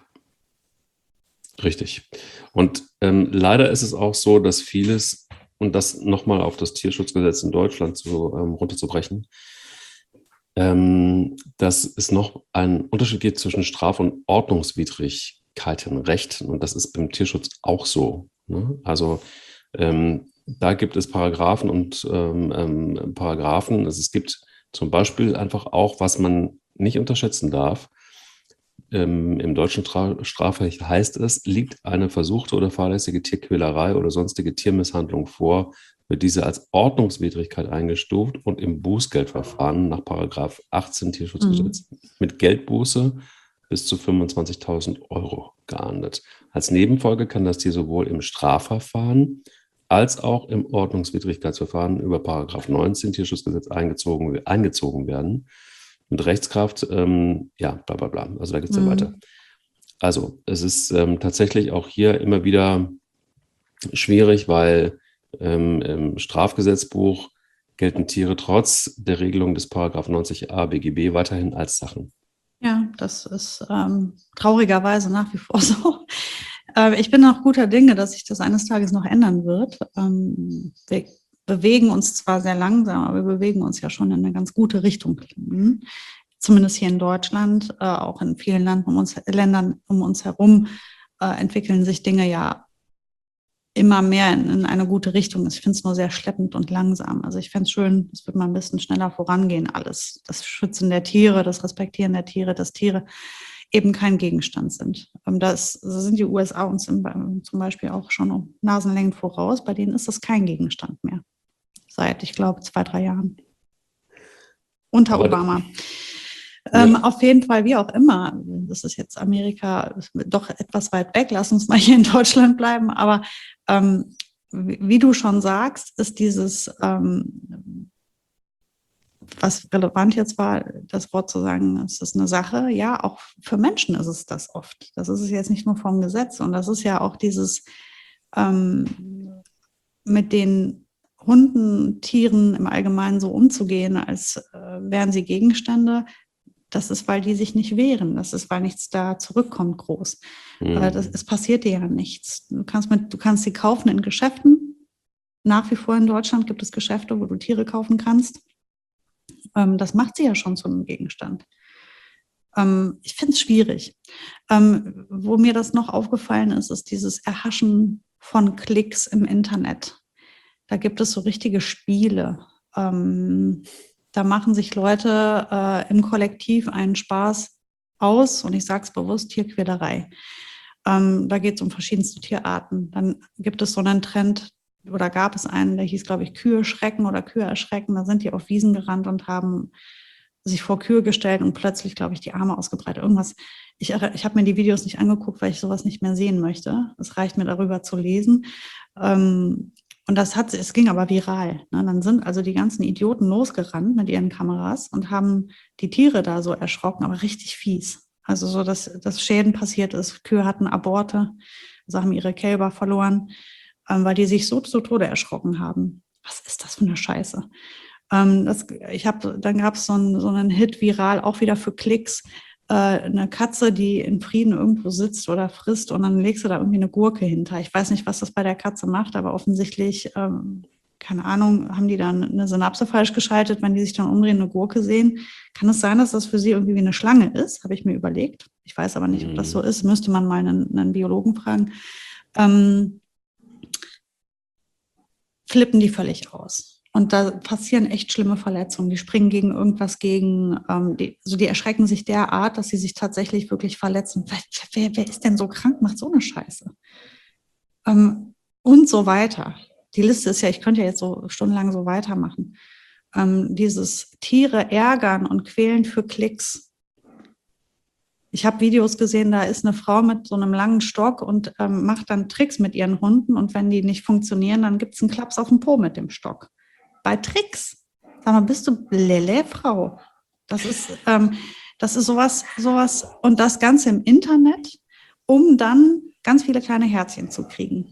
richtig. Und ähm, leider ist es auch so, dass vieles, und das nochmal auf das Tierschutzgesetz in Deutschland zu, ähm, runterzubrechen, ähm, dass es noch einen Unterschied gibt zwischen Straf- und Ordnungswidrigkeitenrecht. Und das ist beim Tierschutz auch so. Ne? Also ähm, da gibt es Paragraphen und ähm, ähm, Paragraphen. Also es gibt zum Beispiel einfach auch, was man nicht unterschätzen darf. Ähm, Im deutschen Tra- Strafrecht heißt es, liegt eine versuchte oder fahrlässige Tierquälerei oder sonstige Tiermisshandlung vor, wird diese als Ordnungswidrigkeit eingestuft und im Bußgeldverfahren nach Paragraph achtzehn Tierschutzgesetz mhm. mit Geldbuße bis zu fünfundzwanzigtausend Euro geahndet. Als Nebenfolge kann das Tier sowohl im Strafverfahren als auch im Ordnungswidrigkeitsverfahren über Paragraph neunzehn Tierschutzgesetz eingezogen, eingezogen werden. Mit Rechtskraft, ähm, ja, bla bla bla. Also da geht es mhm. ja weiter. Also es ist ähm, tatsächlich auch hier immer wieder schwierig, weil ähm, im Strafgesetzbuch gelten Tiere trotz der Regelung des Paragraph neunzig a B G B weiterhin als Sachen. Ja, das ist ähm, traurigerweise nach wie vor so. Äh, ich bin auch guter Dinge, dass sich das eines Tages noch ändern wird. Ähm, wir bewegen uns zwar sehr langsam, aber wir bewegen uns ja schon in eine ganz gute Richtung. Mhm. Zumindest hier in Deutschland, äh, auch in vielen Ländern um uns, Ländern um uns herum äh, entwickeln sich Dinge ja immer mehr in, in eine gute Richtung. Ich finde es nur sehr schleppend und langsam. Also ich fände es schön, es würde mal ein bisschen schneller vorangehen alles. Das Schützen der Tiere, das Respektieren der Tiere, dass Tiere eben kein Gegenstand sind. Das sind die U S A uns zum Beispiel auch schon um Nasenlängen voraus. Bei denen ist das kein Gegenstand mehr. Seit, ich glaube, zwei, drei Jahren. Unter Aber Obama. Ja. Ähm, auf jeden Fall, wie auch immer, das ist jetzt Amerika doch etwas weit weg, lass uns mal hier in Deutschland bleiben, aber ähm, wie, wie du schon sagst, ist dieses ähm, was relevant jetzt war, das Wort zu sagen, es ist eine Sache, ja, auch für Menschen ist es das oft. Das ist es jetzt nicht nur vom Gesetz. Und das ist ja auch dieses ähm, mit den Hunden, Tieren im Allgemeinen so umzugehen, als äh, wären sie Gegenstände. Das ist, weil die sich nicht wehren. Das ist, weil nichts da zurückkommt groß. Mhm. Äh, das, es passiert dir ja nichts. Du kannst, mit, du kannst sie kaufen in Geschäften. Nach wie vor in Deutschland gibt es Geschäfte, wo du Tiere kaufen kannst. Ähm, das macht sie ja schon zu einem Gegenstand. Ähm, ich finde es schwierig. Ähm, wo mir das noch aufgefallen ist, ist dieses Erhaschen von Klicks im Internet. Da gibt es so richtige Spiele. Ähm, da machen sich Leute äh, im Kollektiv einen Spaß aus, und ich sage es bewusst, Tierquälerei. Ähm, da geht es um verschiedenste Tierarten. Dann gibt es so einen Trend, oder gab es einen, der hieß, glaube ich, Kühe schrecken oder Kühe erschrecken. Da sind die auf Wiesen gerannt und haben sich vor Kühe gestellt und plötzlich, glaube ich, die Arme ausgebreitet. Irgendwas. Ich, ich habe mir die Videos nicht angeguckt, weil ich sowas nicht mehr sehen möchte. Es reicht mir, darüber zu lesen. Ähm, und das hat, es ging aber viral. Ne? Dann sind also die ganzen Idioten losgerannt mit ihren Kameras und haben die Tiere da so erschrocken, aber richtig fies. Also so, dass, dass Schäden passiert ist. Kühe hatten Aborte, also haben ihre Kälber verloren, ähm, weil die sich so zu Tode erschrocken haben. Was ist das für eine Scheiße? Ähm, das, ich hab, dann gab es so, ein, so einen Hit viral, auch wieder für Klicks, äh, eine Katze, die in Frieden irgendwo sitzt oder frisst, und dann legst du da irgendwie eine Gurke hinter. Ich weiß nicht, was das bei der Katze macht, aber offensichtlich, ähm, keine Ahnung, haben die dann eine Synapse falsch geschaltet, wenn die sich dann umdrehen, eine Gurke sehen. Kann es sein, dass das für sie irgendwie wie eine Schlange ist? Habe ich mir überlegt. Ich weiß aber nicht, ob das so ist. Müsste man mal einen, einen Biologen fragen. Ähm, flippen die völlig aus. Und da passieren echt schlimme Verletzungen. Die springen gegen irgendwas gegen, ähm, die, also die erschrecken sich derart, dass sie sich tatsächlich wirklich verletzen. Wer, wer, wer ist denn so krank, macht so eine Scheiße? Ähm, und so weiter. Die Liste ist ja, ich könnte ja jetzt so stundenlang so weitermachen. Ähm, dieses Tiere ärgern und quälen für Klicks. Ich habe Videos gesehen, da ist eine Frau mit so einem langen Stock und ähm, macht dann Tricks mit ihren Hunden, und wenn die nicht funktionieren, dann gibt es einen Klaps auf den Po mit dem Stock. Bei Tricks. Sag mal, bist du Lele, Frau? Das ist, ähm, das ist sowas, sowas, und das Ganze im Internet, um dann ganz viele kleine Herzchen zu kriegen.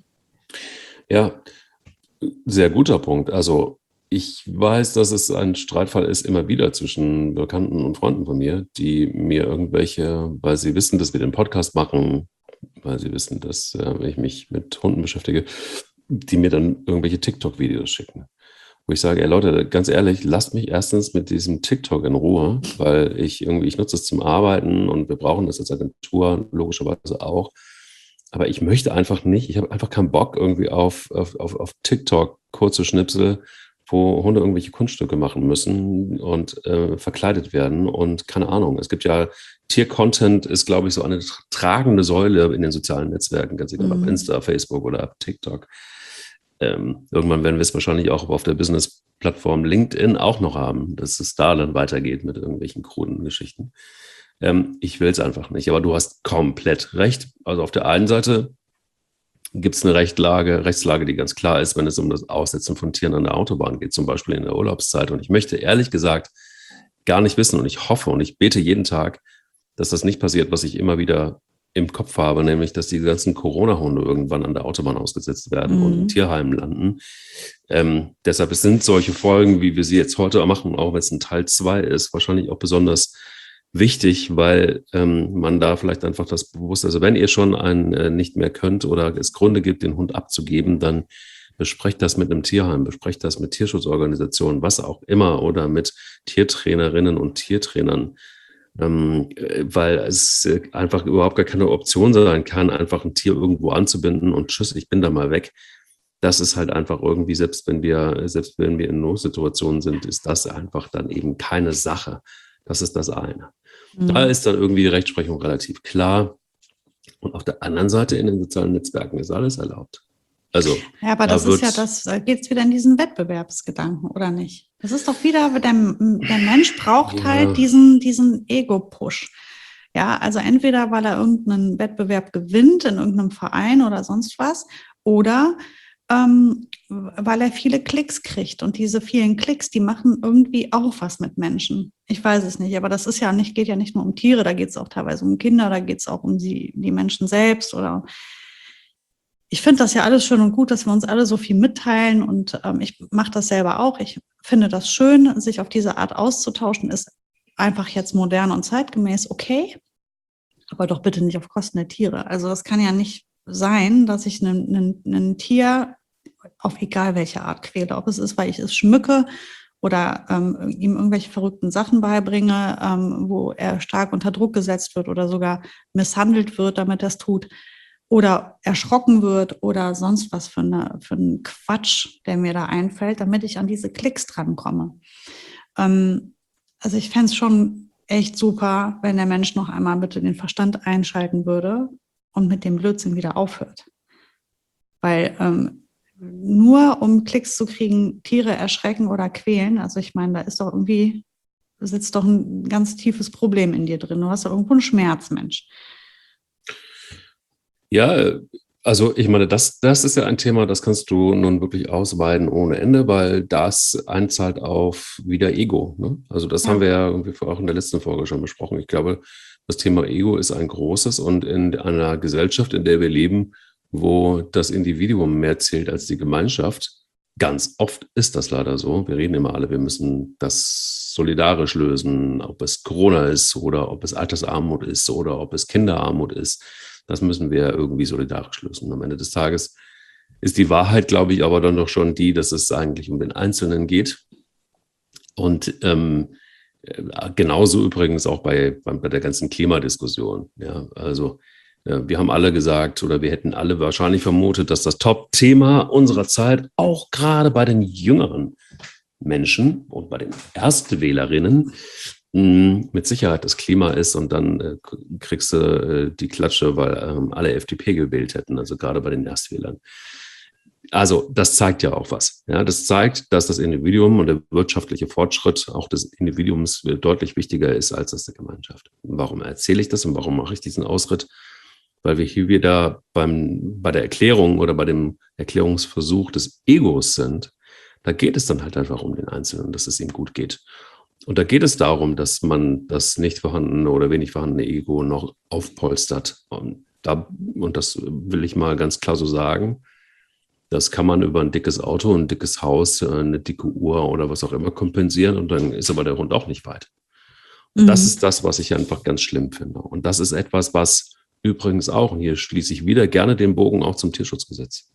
Ja, sehr guter Punkt. Also ich weiß, dass es ein Streitfall ist immer wieder zwischen Bekannten und Freunden von mir, die mir irgendwelche, weil sie wissen, dass wir den Podcast machen, weil sie wissen, dass äh, ich mich mit Hunden beschäftige, die mir dann irgendwelche TikTok-Videos schicken. Wo ich sage, ey Leute, ganz ehrlich, lasst mich erstens mit diesem TikTok in Ruhe, weil ich irgendwie, ich nutze es zum Arbeiten und wir brauchen das als Agentur logischerweise auch. Aber ich möchte einfach nicht, ich habe einfach keinen Bock irgendwie auf, auf, auf, auf TikTok, kurze Schnipsel, wo Hunde irgendwelche Kunststücke machen müssen und äh, verkleidet werden. Und keine Ahnung, es gibt ja, Tier-Content ist, glaube ich, so eine tragende Säule in den sozialen Netzwerken, ganz egal, mhm. ob Insta, Facebook oder TikTok. Ähm, irgendwann werden wir es wahrscheinlich auch auf der Business-Plattform LinkedIn auch noch haben, dass es da dann weitergeht mit irgendwelchen kruden Geschichten. Ähm, ich will es einfach nicht, aber du hast komplett recht. Also auf der einen Seite gibt es eine Rechtlage, Rechtslage, die ganz klar ist, wenn es um das Aussetzen von Tieren an der Autobahn geht, zum Beispiel in der Urlaubszeit. Und ich möchte ehrlich gesagt gar nicht wissen, und ich hoffe und ich bete jeden Tag, dass das nicht passiert, was ich immer wieder im Kopf habe, nämlich, dass die ganzen Corona-Hunde irgendwann an der Autobahn ausgesetzt werden mhm. und in Tierheimen landen. Ähm, deshalb es sind solche Folgen, wie wir sie jetzt heute machen, auch wenn es ein Teil zwei ist, wahrscheinlich auch besonders wichtig, weil ähm, man da vielleicht einfach das bewusst, also wenn ihr schon einen äh, nicht mehr könnt oder es Gründe gibt, den Hund abzugeben, dann besprecht das mit einem Tierheim, besprecht das mit Tierschutzorganisationen, was auch immer, oder mit Tiertrainerinnen und Tiertrainern. Ähm, weil es einfach überhaupt gar keine Option sein kann, einfach ein Tier irgendwo anzubinden und tschüss, ich bin da mal weg. Das ist halt einfach irgendwie, selbst wenn wir, selbst wenn wir in Notsituationen sind, ist das einfach dann eben keine Sache. Das ist das eine. Mhm. Da ist dann irgendwie die Rechtsprechung relativ klar. Und auf der anderen Seite in den sozialen Netzwerken ist alles erlaubt. Also, ja, aber das da ist ja das, da geht es wieder in diesen Wettbewerbsgedanken, oder nicht? Das ist doch wieder, der, der Mensch braucht ja. halt diesen, diesen Ego-Push. Ja, also entweder, weil er irgendeinen Wettbewerb gewinnt in irgendeinem Verein oder sonst was, oder ähm, weil er viele Klicks kriegt. Und diese vielen Klicks, die machen irgendwie auch was mit Menschen. Ich weiß es nicht, aber das ist ja nicht, geht ja nicht nur um Tiere, da geht es auch teilweise um Kinder, da geht es auch um die, die Menschen selbst. Oder ich finde das ja alles schön und gut, dass wir uns alle so viel mitteilen. Und ähm, ich mache das selber auch. Ich finde das schön, sich auf diese Art auszutauschen, ist einfach jetzt modern und zeitgemäß okay. Aber doch bitte nicht auf Kosten der Tiere. Also das kann ja nicht sein, dass ich ein Tier auf egal welche Art quäle. Ob es ist, weil ich es schmücke oder ähm, ihm irgendwelche verrückten Sachen beibringe, ähm, wo er stark unter Druck gesetzt wird oder sogar misshandelt wird, damit er es tut. Oder erschrocken wird oder sonst was für, eine, für einen Quatsch, der mir da einfällt, damit ich an diese Klicks drankomme. Ähm, also ich fände es schon echt super, wenn der Mensch noch einmal bitte den Verstand einschalten würde und mit dem Blödsinn wieder aufhört. Weil ähm, nur um Klicks zu kriegen, Tiere erschrecken oder quälen, also ich meine, da ist doch irgendwie, da sitzt doch ein ganz tiefes Problem in dir drin. Du hast doch irgendwo einen Schmerz, Mensch. Ja, also ich meine, das, das ist ja ein Thema, das kannst du nun wirklich ausweiten ohne Ende, weil das einzahlt auf wieder Ego. Ne? Also das ja. haben wir ja irgendwie auch in der letzten Folge schon besprochen. Ich glaube, das Thema Ego ist ein großes und in einer Gesellschaft, in der wir leben, wo das Individuum mehr zählt als die Gemeinschaft, ganz oft ist das leider so. Wir reden immer alle, wir müssen das solidarisch lösen, ob es Corona ist oder ob es Altersarmut ist oder ob es Kinderarmut ist. Das müssen wir irgendwie solidarisch lösen. Am Ende des Tages ist die Wahrheit, glaube ich, aber dann doch schon die, dass es eigentlich um den Einzelnen geht. Und ähm, genauso übrigens auch bei, bei der ganzen Klimadiskussion. Ja, also äh, wir haben alle gesagt oder wir hätten alle wahrscheinlich vermutet, dass das Top-Thema unserer Zeit auch gerade bei den jüngeren Menschen und bei den Erstwählerinnen mit Sicherheit das Klima ist und dann äh, kriegst du äh, die Klatsche, weil ähm, alle F D P gewählt hätten, also gerade bei den Erstwählern. Also das zeigt ja auch was. Ja, das zeigt, dass das Individuum und der wirtschaftliche Fortschritt auch des Individuums deutlich wichtiger ist als das der Gemeinschaft. Warum erzähle ich das und warum mache ich diesen Ausritt? Weil wir hier wieder beim, bei der Erklärung oder bei dem Erklärungsversuch des Egos sind. Da geht es dann halt einfach um den Einzelnen, dass es ihm gut geht. Und da geht es darum, dass man das nicht vorhandene oder wenig vorhandene Ego noch aufpolstert. Und, da, und das will ich mal ganz klar so sagen, das kann man über ein dickes Auto, ein dickes Haus, eine dicke Uhr oder was auch immer kompensieren und dann ist aber der Hund auch nicht weit. Und mhm. das ist das, was ich einfach ganz schlimm finde. Und das ist etwas, was übrigens auch, und hier schließe ich wieder gerne den Bogen auch zum Tierschutzgesetz.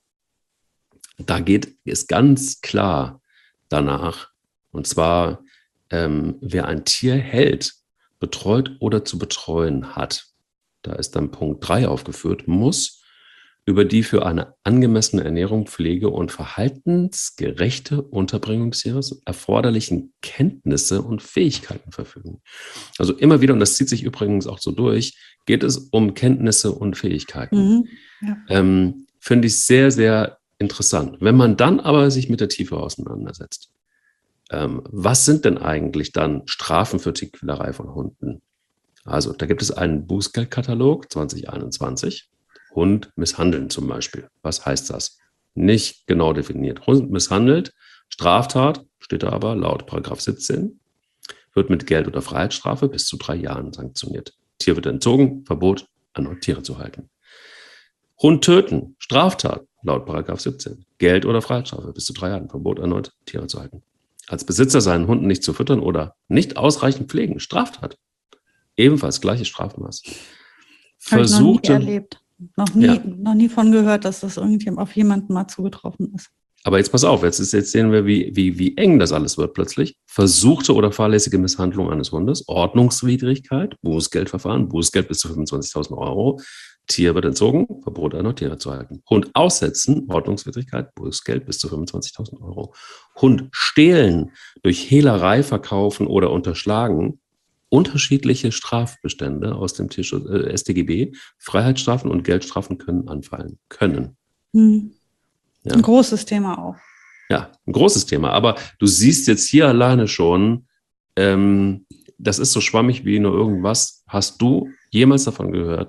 Da geht es ganz klar danach, und zwar Ähm, wer ein Tier hält, betreut oder zu betreuen hat, da ist dann Punkt drei aufgeführt, muss über die für eine angemessene Ernährung, Pflege und verhaltensgerechte Unterbringung des Tieres erforderlichen Kenntnisse und Fähigkeiten verfügen. Also immer wieder, und das zieht sich übrigens auch so durch, geht es um Kenntnisse und Fähigkeiten. Mhm, ja. ähm, finde ich sehr, sehr interessant. Wenn man dann aber sich mit der Tiefe auseinandersetzt, Ähm, was sind denn eigentlich dann Strafen für Tierquälerei von Hunden? Also da gibt es einen Bußgeldkatalog zwanzig einundzwanzig. Hund misshandeln zum Beispiel. Was heißt das? Nicht genau definiert. Hund misshandelt, Straftat, steht da aber laut Paragraph siebzehn, wird mit Geld oder Freiheitsstrafe bis zu drei Jahren sanktioniert. Tier wird entzogen, Verbot, erneut Tiere zu halten. Hund töten, Straftat, laut Paragraph siebzehn, Geld oder Freiheitsstrafe bis zu drei Jahren, Verbot, erneut Tiere zu halten. Als Besitzer seinen Hunden nicht zu füttern oder nicht ausreichend pflegen, Straftat. Ebenfalls gleiches Strafmaß. Versuchte, habe ich noch nie erlebt. Noch nie, ja. noch nie von gehört, dass das irgendjemand auf jemanden mal zugetroffen ist. Aber jetzt pass auf, jetzt, ist, jetzt sehen wir, wie, wie, wie eng das alles wird plötzlich. Versuchte oder fahrlässige Misshandlung eines Hundes, Ordnungswidrigkeit, Bußgeldverfahren, Bußgeld bis zu fünfundzwanzigtausend Euro, Tier wird entzogen, Verbot erneut Tiere zu halten. Hund aussetzen, Ordnungswidrigkeit, Bußgeld bis zu fünfundzwanzigtausend Euro. Hund stehlen, durch Hehlerei verkaufen oder unterschlagen, unterschiedliche Strafbestände aus dem Tierschutz, äh, S t G B, Freiheitsstrafen und Geldstrafen können anfallen. Können. Hm. Ja. Ein großes Thema auch. Ja, ein großes Thema. Aber du siehst jetzt hier alleine schon, ähm, das ist so schwammig wie nur irgendwas. Hast du jemals davon gehört,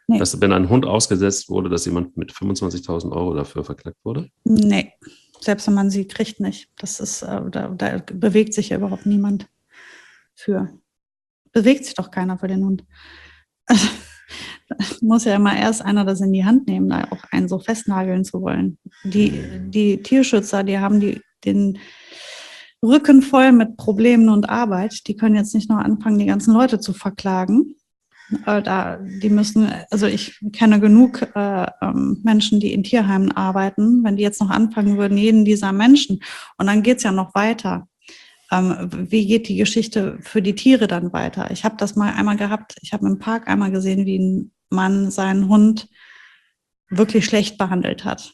Nee. Dass, wenn ein Hund ausgesetzt wurde, dass jemand mit fünfundzwanzigtausend Euro dafür verklagt wurde? Nee, selbst wenn man sie kriegt, nicht. Das ist, äh, da, da bewegt sich ja überhaupt niemand für. Bewegt sich doch keiner für den Hund. Also, muss ja immer erst einer das in die Hand nehmen, da auch einen so festnageln zu wollen. Die, die Tierschützer, die haben die, den Rücken voll mit Problemen und Arbeit. Die können jetzt nicht noch anfangen, die ganzen Leute zu verklagen. Äh, da, die müssen, also ich kenne genug äh, ähm, Menschen, die in Tierheimen arbeiten, wenn die jetzt noch anfangen würden, jeden dieser Menschen, und dann geht es ja noch weiter. Ähm, wie geht die Geschichte für die Tiere dann weiter? Ich habe das mal einmal gehabt, ich habe im Park einmal gesehen, wie ein Mann seinen Hund wirklich schlecht behandelt hat.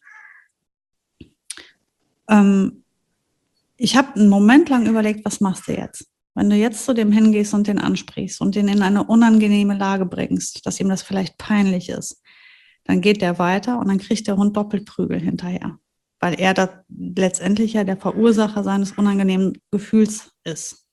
Ähm, ich habe einen Moment lang überlegt, was machst du jetzt? Wenn du jetzt zu dem hingehst und den ansprichst und den in eine unangenehme Lage bringst, dass ihm das vielleicht peinlich ist, dann geht der weiter und dann kriegt der Hund doppelt Prügel hinterher, weil er da letztendlich ja der Verursacher seines unangenehmen Gefühls ist.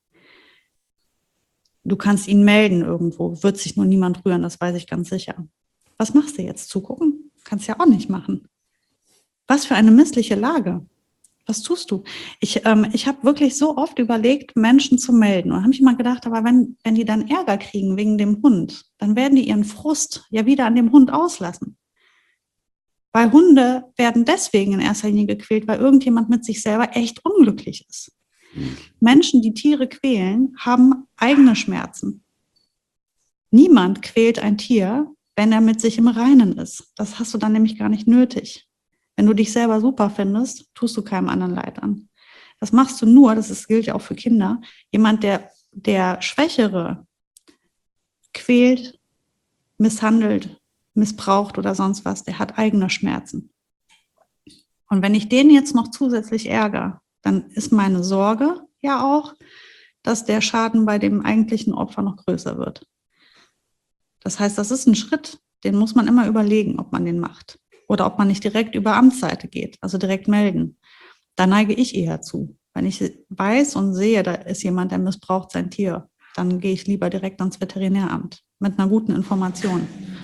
Du kannst ihn melden irgendwo, wird sich nur niemand rühren, das weiß ich ganz sicher. Was machst du jetzt? Zugucken? Kannst ja auch nicht machen. Was für eine missliche Lage. Was tust du? Ich, ähm, ich habe wirklich so oft überlegt, Menschen zu melden. Und habe ich immer gedacht, aber wenn, wenn die dann Ärger kriegen wegen dem Hund, dann werden die ihren Frust ja wieder an dem Hund auslassen. Weil Hunde werden deswegen in erster Linie gequält, weil irgendjemand mit sich selber echt unglücklich ist. Menschen, die Tiere quälen, haben eigene Schmerzen. Niemand quält ein Tier, wenn er mit sich im Reinen ist. Das hast du dann nämlich gar nicht nötig. Wenn du dich selber super findest, tust du keinem anderen Leid an. Das machst du nur, das ist, gilt ja auch für Kinder, jemand, der, der Schwächere quält, misshandelt, missbraucht oder sonst was, der hat eigene Schmerzen. Und wenn ich den jetzt noch zusätzlich ärgere, dann ist meine Sorge ja auch, dass der Schaden bei dem eigentlichen Opfer noch größer wird. Das heißt, das ist ein Schritt, den muss man immer überlegen, ob man den macht. Oder ob man nicht direkt über Amtsseite geht, also direkt melden. Da neige ich eher zu. Wenn ich weiß und sehe, da ist jemand, der missbraucht sein Tier, dann gehe ich lieber direkt ans Veterinäramt mit einer guten Information.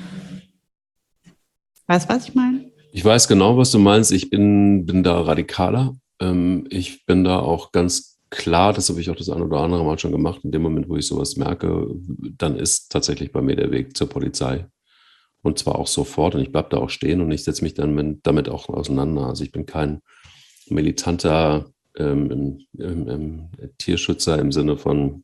Weißt du, was ich meine? Ich weiß genau, was du meinst. Ich bin, bin da radikaler. Ähm, ich bin da auch ganz klar, das habe ich auch das eine oder andere Mal schon gemacht. In dem Moment, wo ich sowas merke, dann ist tatsächlich bei mir der Weg zur Polizei. Und zwar auch sofort. Und ich bleibe da auch stehen und ich setze mich dann damit auch auseinander. Also ich bin kein militanter ähm, im, im Tierschützer im Sinne von,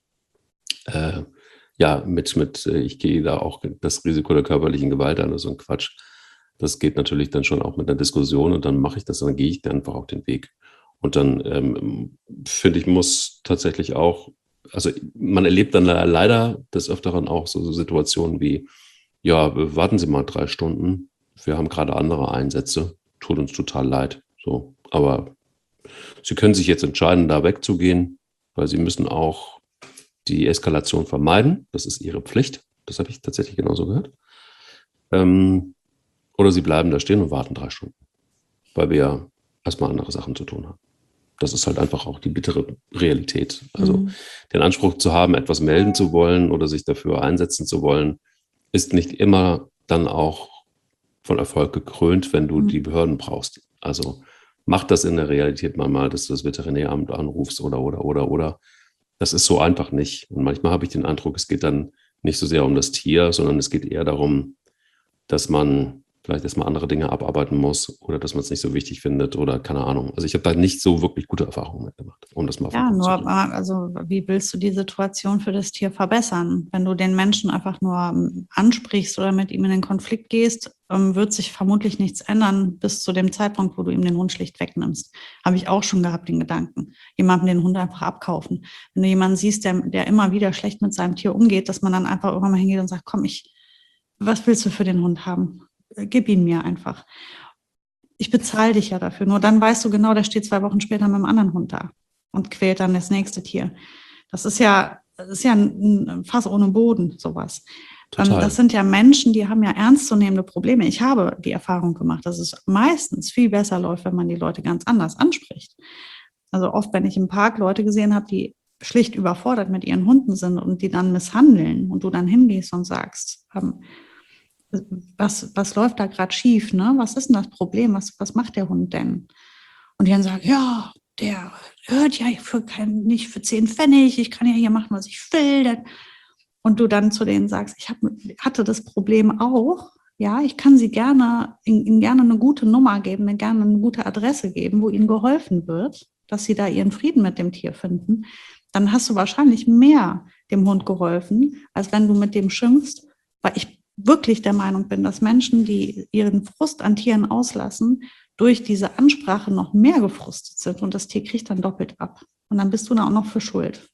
äh, ja, mit, mit, ich gehe da auch das Risiko der körperlichen Gewalt an, so ein Quatsch. Das geht natürlich dann schon auch mit einer Diskussion und dann mache ich das, dann gehe ich dann einfach auch den Weg. Und dann ähm, finde ich, muss tatsächlich auch, also man erlebt dann leider des Öfteren auch so, so Situationen wie, ja, warten Sie mal drei Stunden, wir haben gerade andere Einsätze, tut uns total leid. So, aber Sie können sich jetzt entscheiden, da wegzugehen, weil Sie müssen auch die Eskalation vermeiden. Das ist Ihre Pflicht. Das habe ich tatsächlich genauso gehört. Ähm, oder Sie bleiben da stehen und warten drei Stunden, weil wir ja erstmal andere Sachen zu tun haben. Das ist halt einfach auch die bittere Realität. Also mhm. den Anspruch zu haben, etwas melden zu wollen oder sich dafür einsetzen zu wollen, ist nicht immer dann auch von Erfolg gekrönt, wenn du mhm. die Behörden brauchst. Also mach das in der Realität mal, dass du das Veterinäramt anrufst oder, oder, oder, oder. Das ist so einfach nicht. Und manchmal habe ich den Eindruck, es geht dann nicht so sehr um das Tier, sondern es geht eher darum, dass man vielleicht erstmal andere Dinge abarbeiten muss oder dass man es nicht so wichtig findet oder keine Ahnung. Also ich habe da nicht so wirklich gute Erfahrungen mitgemacht, um das mal Ja, nur, also wie willst du die Situation für das Tier verbessern? Wenn du den Menschen einfach nur ansprichst oder mit ihm in den Konflikt gehst, wird sich vermutlich nichts ändern bis zu dem Zeitpunkt, wo du ihm den Hund schlicht wegnimmst. Habe ich auch schon gehabt, den Gedanken. Jemandem den Hund einfach abkaufen. Wenn du jemanden siehst, der, der immer wieder schlecht mit seinem Tier umgeht, dass man dann einfach irgendwann mal hingeht und sagt, komm, ich, was willst du für den Hund haben? Gib ihn mir einfach. Ich bezahle dich ja dafür. Nur dann weißt du genau, der steht zwei Wochen später mit einem anderen Hund da und quält dann das nächste Tier. Das ist ja, das ist ja ein Fass ohne Boden, sowas. Total. Das sind ja Menschen, die haben ja ernstzunehmende Probleme. Ich habe die Erfahrung gemacht, dass es meistens viel besser läuft, wenn man die Leute ganz anders anspricht. Also oft, wenn ich im Park Leute gesehen habe, die schlicht überfordert mit ihren Hunden sind und die dann misshandeln und du dann hingehst und sagst, ähm, was, was läuft da gerade schief, ne? Was ist denn das Problem? Was, was macht der Hund denn? Und die dann sagen, ja, der hört ja für kein, nicht für zehn Pfennig, ich kann ja hier machen, was ich will. Und du dann zu denen sagst, ich hab, hatte das Problem auch, ja, ich kann sie gerne, ihnen gerne eine gute Nummer geben, ihnen gerne eine gute Adresse geben, wo ihnen geholfen wird, dass sie da ihren Frieden mit dem Tier finden. Dann hast du wahrscheinlich mehr dem Hund geholfen, als wenn du mit dem schimpfst, weil ich wirklich der Meinung bin, dass Menschen, die ihren Frust an Tieren auslassen, durch diese Ansprache noch mehr gefrustet sind und das Tier kriegt dann doppelt ab. Und dann bist du da auch noch für schuld.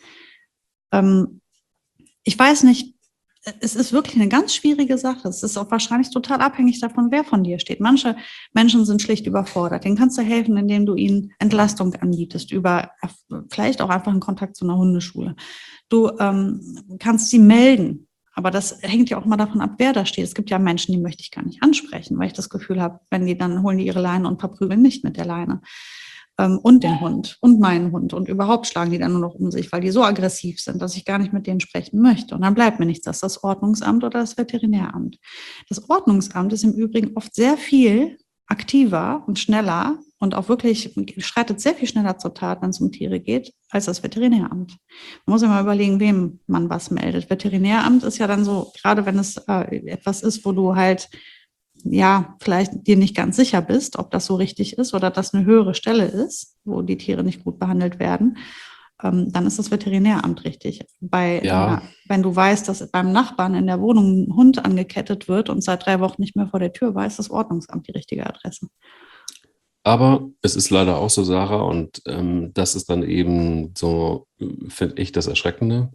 Ähm, ich weiß nicht, es ist wirklich eine ganz schwierige Sache. Es ist auch wahrscheinlich total abhängig davon, wer von dir steht. Manche Menschen sind schlicht überfordert. Denen kannst du helfen, indem du ihnen Entlastung anbietest, über vielleicht auch einfach einen Kontakt zu einer Hundeschule. Du ähm, kannst sie melden. Aber das hängt ja auch mal davon ab, wer da steht. Es gibt ja Menschen, die möchte ich gar nicht ansprechen, weil ich das Gefühl habe, wenn die dann holen die ihre Leine und verprügeln nicht mit der Leine. Ähm, und den Hund und meinen Hund. Und überhaupt schlagen die dann nur noch um sich, weil die so aggressiv sind, dass ich gar nicht mit denen sprechen möchte. Und dann bleibt mir nichts, das ist das Ordnungsamt oder das Veterinäramt. Das Ordnungsamt ist im Übrigen oft sehr viel aktiver und schneller und auch wirklich schreitet sehr viel schneller zur Tat, wenn es um Tiere geht, als das Veterinäramt. Man muss ja mal überlegen, wem man was meldet. Veterinäramt ist ja dann so, gerade wenn es äh, etwas ist, wo du halt, ja, vielleicht dir nicht ganz sicher bist, ob das so richtig ist oder dass eine höhere Stelle ist, wo die Tiere nicht gut behandelt werden, ähm, dann ist das Veterinäramt richtig. Bei, Ja. äh, wenn du weißt, dass beim Nachbarn in der Wohnung ein Hund angekettet wird und seit drei Wochen nicht mehr vor der Tür war, ist das Ordnungsamt die richtige Adresse. Aber es ist leider auch so, Sarah, und ähm, das ist dann eben so, finde ich, das Erschreckende.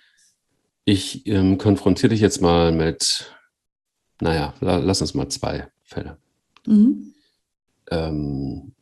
Ich ähm, konfrontiere dich jetzt mal mit, naja, la, lass uns mal zwei Fälle. Mhm. Ähm,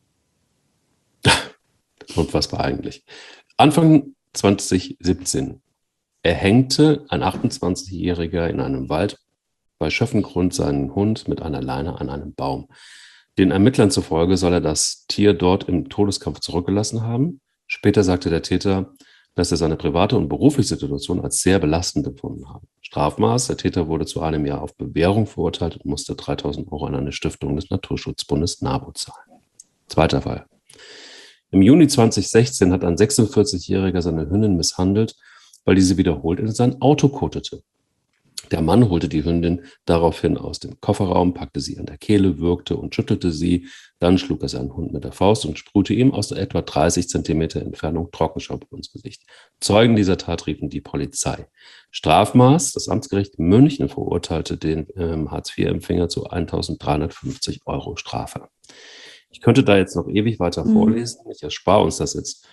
unfassbar eigentlich. Anfang zwanzig siebzehn erhängte ein achtundzwanzigjähriger in einem Wald bei Schöffengrund seinen Hund mit einer Leine an einem Baum. Den Ermittlern zufolge soll er das Tier dort im Todeskampf zurückgelassen haben. Später sagte der Täter, dass er seine private und berufliche Situation als sehr belastend empfunden habe. Strafmaß: Der Täter wurde zu einem Jahr auf Bewährung verurteilt und musste dreitausend Euro an eine Stiftung des Naturschutzbundes NABU zahlen. Zweiter Fall. Im Juni zwanzig sechzehn hat ein sechsundvierzigjähriger seine Hündin misshandelt, weil diese wiederholt in sein Auto kotete. Der Mann holte die Hündin daraufhin aus dem Kofferraum, packte sie an der Kehle, würgte und schüttelte sie. Dann schlug er seinen Hund mit der Faust und sprühte ihm aus etwa dreißig Zentimeter Entfernung Trockenshampoo ins Gesicht. Zeugen dieser Tat riefen die Polizei. Strafmaß: Das Amtsgericht München verurteilte den ähm, Hartz vier Empfänger zu eintausenddreihundertfünfzig Euro Strafe. Ich könnte da jetzt noch ewig weiter Mhm. vorlesen. Ich erspare uns das jetzt.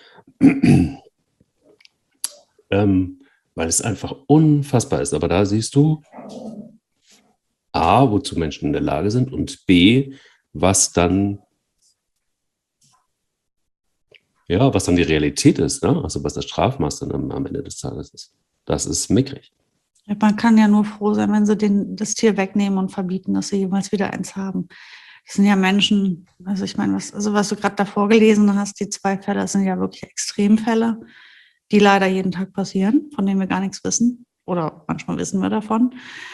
ähm, weil es einfach unfassbar ist. Aber da siehst du A, wozu Menschen in der Lage sind, und B, was dann, ja, was dann die Realität ist, ne? Also was das Strafmaß dann am, am Ende des Tages ist. Das ist mickrig. Ja, man kann ja nur froh sein, wenn sie den, das Tier wegnehmen und verbieten, dass sie jemals wieder eins haben. Das sind ja Menschen, also ich meine, was, also was du gerade davor gelesen hast, die zwei Fälle, das sind ja wirklich Extremfälle, die leider jeden Tag passieren, von denen wir gar nichts wissen. Oder manchmal wissen wir davon.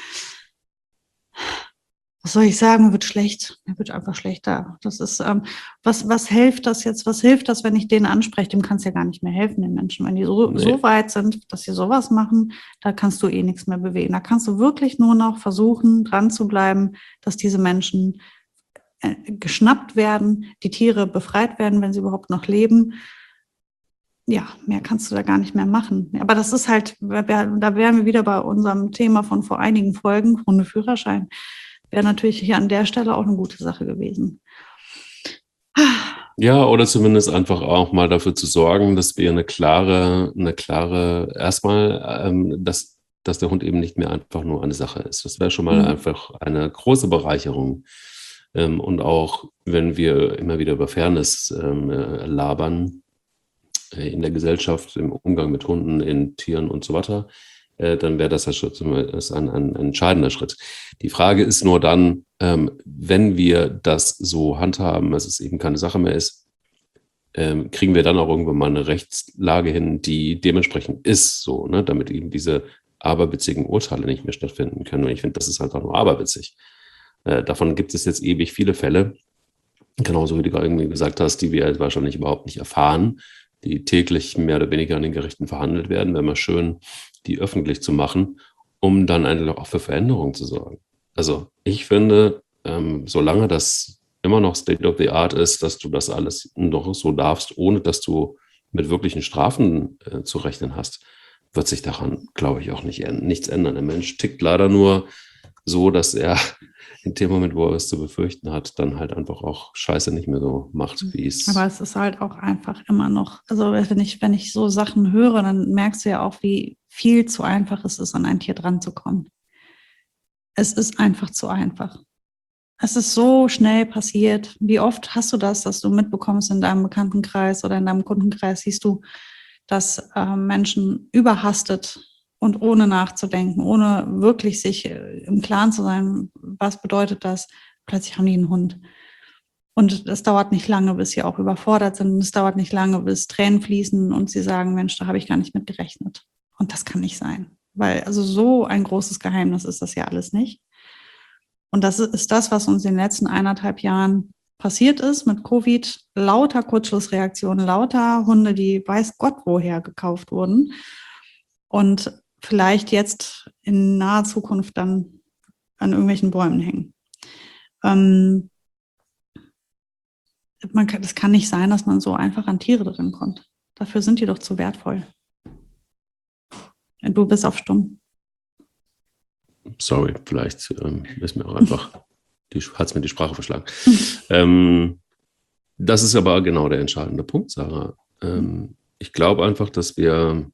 Was soll ich sagen? Mir wird schlecht. Mir wird einfach schlechter. Das ist, ähm, was, was hilft das jetzt? Was hilft das, wenn ich denen anspreche? Dem kannst du ja gar nicht mehr helfen, den Menschen. Wenn die so, Nee. so weit sind, dass sie sowas machen, da kannst du eh nichts mehr bewegen. Da kannst du wirklich nur noch versuchen, dran zu bleiben, dass diese Menschen äh, geschnappt werden, die Tiere befreit werden, wenn sie überhaupt noch leben. Ja, mehr kannst du da gar nicht mehr machen. Aber das ist halt, da wären wir wieder bei unserem Thema von vor einigen Folgen, Hundeführerschein. Wäre natürlich hier an der Stelle auch eine gute Sache gewesen. Ja, oder zumindest einfach auch mal dafür zu sorgen, dass wir eine klare, eine klare, erstmal, ähm, dass, dass der Hund eben nicht mehr einfach nur eine Sache ist. Das wäre schon mal mhm. einfach eine große Bereicherung. Ähm, und auch, wenn wir immer wieder über Fairness ähm, äh, labern, in der Gesellschaft, im Umgang mit Hunden, in Tieren und so weiter, äh, dann wäre das, das ein, ein, ein entscheidender Schritt. Die Frage ist nur dann, ähm, wenn wir das so handhaben, dass es eben keine Sache mehr ist, ähm, kriegen wir dann auch irgendwann mal eine Rechtslage hin, die dementsprechend ist, so, ne, damit eben diese aberwitzigen Urteile nicht mehr stattfinden können. Und ich finde, das ist halt auch nur aberwitzig. Äh, davon gibt es jetzt ewig viele Fälle, genauso wie du gerade irgendwie gesagt hast, die wir wahrscheinlich überhaupt nicht erfahren, die täglich mehr oder weniger an den Gerichten verhandelt werden, wäre mal schön, die öffentlich zu machen, um dann einfach auch für Veränderungen zu sorgen. Also ich finde, ähm, solange das immer noch State of the Art ist, dass du das alles noch so darfst, ohne dass du mit wirklichen Strafen äh, zu rechnen hast, wird sich daran, glaube ich, auch nicht, nichts ändern. Der Mensch tickt leider nur so, dass er in dem Moment, wo er es zu befürchten hat, dann halt einfach auch Scheiße nicht mehr so macht, wie es... Aber es ist halt auch einfach immer noch, also wenn ich, wenn ich so Sachen höre, dann merkst du ja auch, wie viel zu einfach es ist, an ein Tier dran zu kommen. Es ist einfach zu einfach. Es ist so schnell passiert. Wie oft hast du das, dass du mitbekommst in deinem Bekanntenkreis oder in deinem Kundenkreis, siehst du, dass äh, Menschen überhastet und ohne nachzudenken, ohne wirklich sich äh, im Klaren zu sein, was bedeutet das, plötzlich haben die einen Hund. Und es dauert nicht lange, bis sie auch überfordert sind. Es dauert nicht lange, bis Tränen fließen und sie sagen, Mensch, da habe ich gar nicht mit gerechnet. Und das kann nicht sein. Weil also so ein großes Geheimnis ist das ja alles nicht. Und das ist das, was uns in den letzten eineinhalb Jahren passiert ist mit Covid. Lauter Kurzschlussreaktionen, lauter Hunde, die weiß Gott woher gekauft wurden. Und vielleicht jetzt in naher Zukunft dann an irgendwelchen Bäumen hängen. Ähm, man kann, das kann nicht sein, dass man so einfach an Tiere drin kommt. Dafür sind die doch zu wertvoll. Du bist auf Stumm. Sorry, vielleicht ähm, ist mir auch einfach, hat es mir die Sprache verschlagen. ähm, das ist aber genau der entscheidende Punkt, Sarah. Ähm, ich glaube einfach, dass wir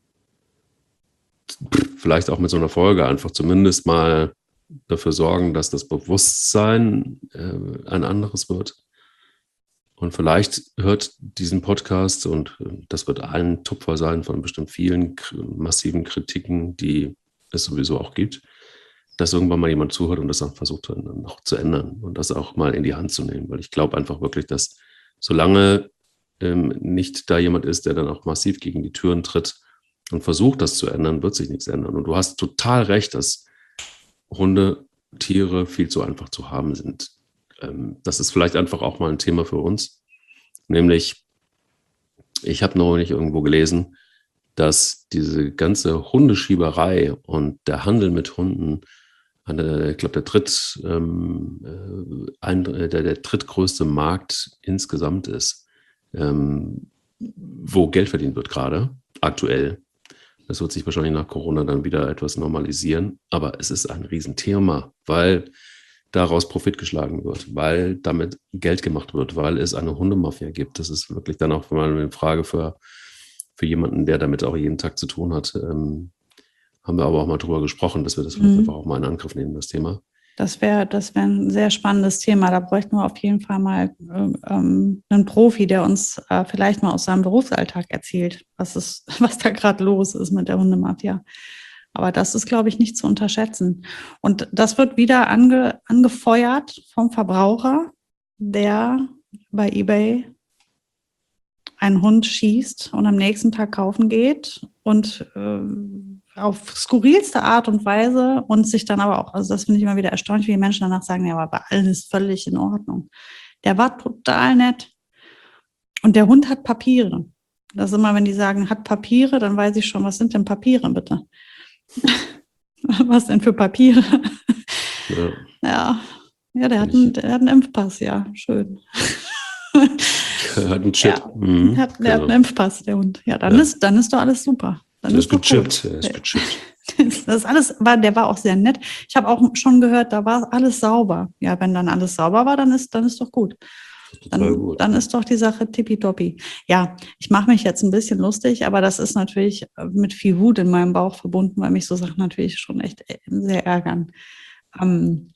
vielleicht auch mit so einer Folge einfach zumindest mal dafür sorgen, dass das Bewusstsein äh, ein anderes wird. Und vielleicht hört diesen Podcast, und das wird ein Tupfer sein von bestimmt vielen massiven Kritiken, die es sowieso auch gibt, dass irgendwann mal jemand zuhört und das dann versucht dann noch zu ändern und das auch mal in die Hand zu nehmen. Weil ich glaube einfach wirklich, dass solange ähm, nicht da jemand ist, der dann auch massiv gegen die Türen tritt und versucht, das zu ändern, wird sich nichts ändern. Und du hast total recht, dass Hunde, Tiere viel zu einfach zu haben sind. Ähm, das ist vielleicht einfach auch mal ein Thema für uns. Nämlich, ich habe noch nicht irgendwo gelesen, dass diese ganze Hundeschieberei und der Handel mit Hunden, eine, ich glaube, der, Dritt, ähm, ein, der, der drittgrößte Markt insgesamt ist, ähm, wo Geld verdient wird gerade, aktuell. Das wird sich wahrscheinlich nach Corona dann wieder etwas normalisieren, aber es ist ein Riesenthema, weil daraus Profit geschlagen wird, weil damit Geld gemacht wird, weil es eine Hundemafia gibt. Das ist wirklich dann auch mal eine Frage für, für jemanden, der damit auch jeden Tag zu tun hat. Ähm, haben wir aber auch mal drüber gesprochen, dass wir das vielleicht mhm. einfach auch mal in Angriff nehmen, das Thema. Das wäre das wär ein sehr spannendes Thema. Da bräuchten wir auf jeden Fall mal ähm, einen Profi, der uns äh, vielleicht mal aus seinem Berufsalltag erzählt, was, ist, was da gerade los ist mit der Hundemafia. Aber das ist, glaube ich, nicht zu unterschätzen. Und das wird wieder ange, angefeuert vom Verbraucher, der bei eBay einen Hund schießt und am nächsten Tag kaufen geht und äh, auf skurrilste Art und Weise und sich dann aber auch, also das finde ich immer wieder erstaunlich, wie die Menschen danach sagen, ja, aber alles völlig in Ordnung. Der war total nett. Und der Hund hat Papiere. Das ist immer, wenn die sagen, hat Papiere, dann weiß ich schon, was sind denn Papiere, bitte? Was denn für Papiere? Ja, ja, ja der, hat einen, der hat einen Impfpass, ja, schön. Er hat einen Chip. Ja, mhm, hat, der genau. hat einen Impfpass, der Hund. Ja, dann, ja. Ist, dann ist doch alles super. Dann der ist ist gechippt. Er ist gechippt. Das ist alles, war, der war auch sehr nett. Ich habe auch schon gehört, da war alles sauber. Ja, wenn dann alles sauber war, dann ist, dann ist doch gut. Dann, gut. dann ist doch die Sache tippitoppi. Ja, ich mache mich jetzt ein bisschen lustig, aber das ist natürlich mit viel Wut in meinem Bauch verbunden, weil mich so Sachen natürlich schon echt sehr ärgern. Ähm,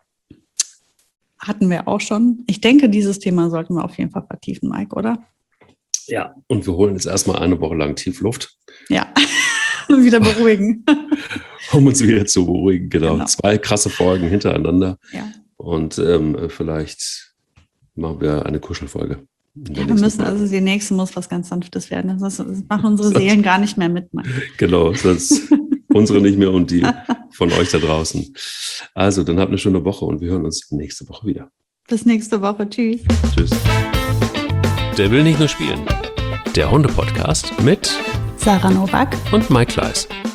hatten wir auch schon. Ich denke, dieses Thema sollten wir auf jeden Fall vertiefen, Mike, oder? Ja, und wir holen jetzt erstmal eine Woche lang Tiefluft. Ja, wieder beruhigen. Um uns wieder zu beruhigen, genau. genau. Zwei krasse Folgen hintereinander. Ja. Und ähm, vielleicht machen wir eine Kuschelfolge. Ja, wir müssen, Folge. also die nächste muss was ganz Sanftes werden. Das, das machen unsere Seelen gar nicht mehr mit. Mann. Genau, sonst Unsere nicht mehr und die von euch da draußen. Also, dann habt eine schöne Woche und wir hören uns nächste Woche wieder. Bis nächste Woche. Tschüss. Tschüss. Der will nicht nur spielen. Der Hunde-Podcast mit Sarah Nowak und Mike Kleiss.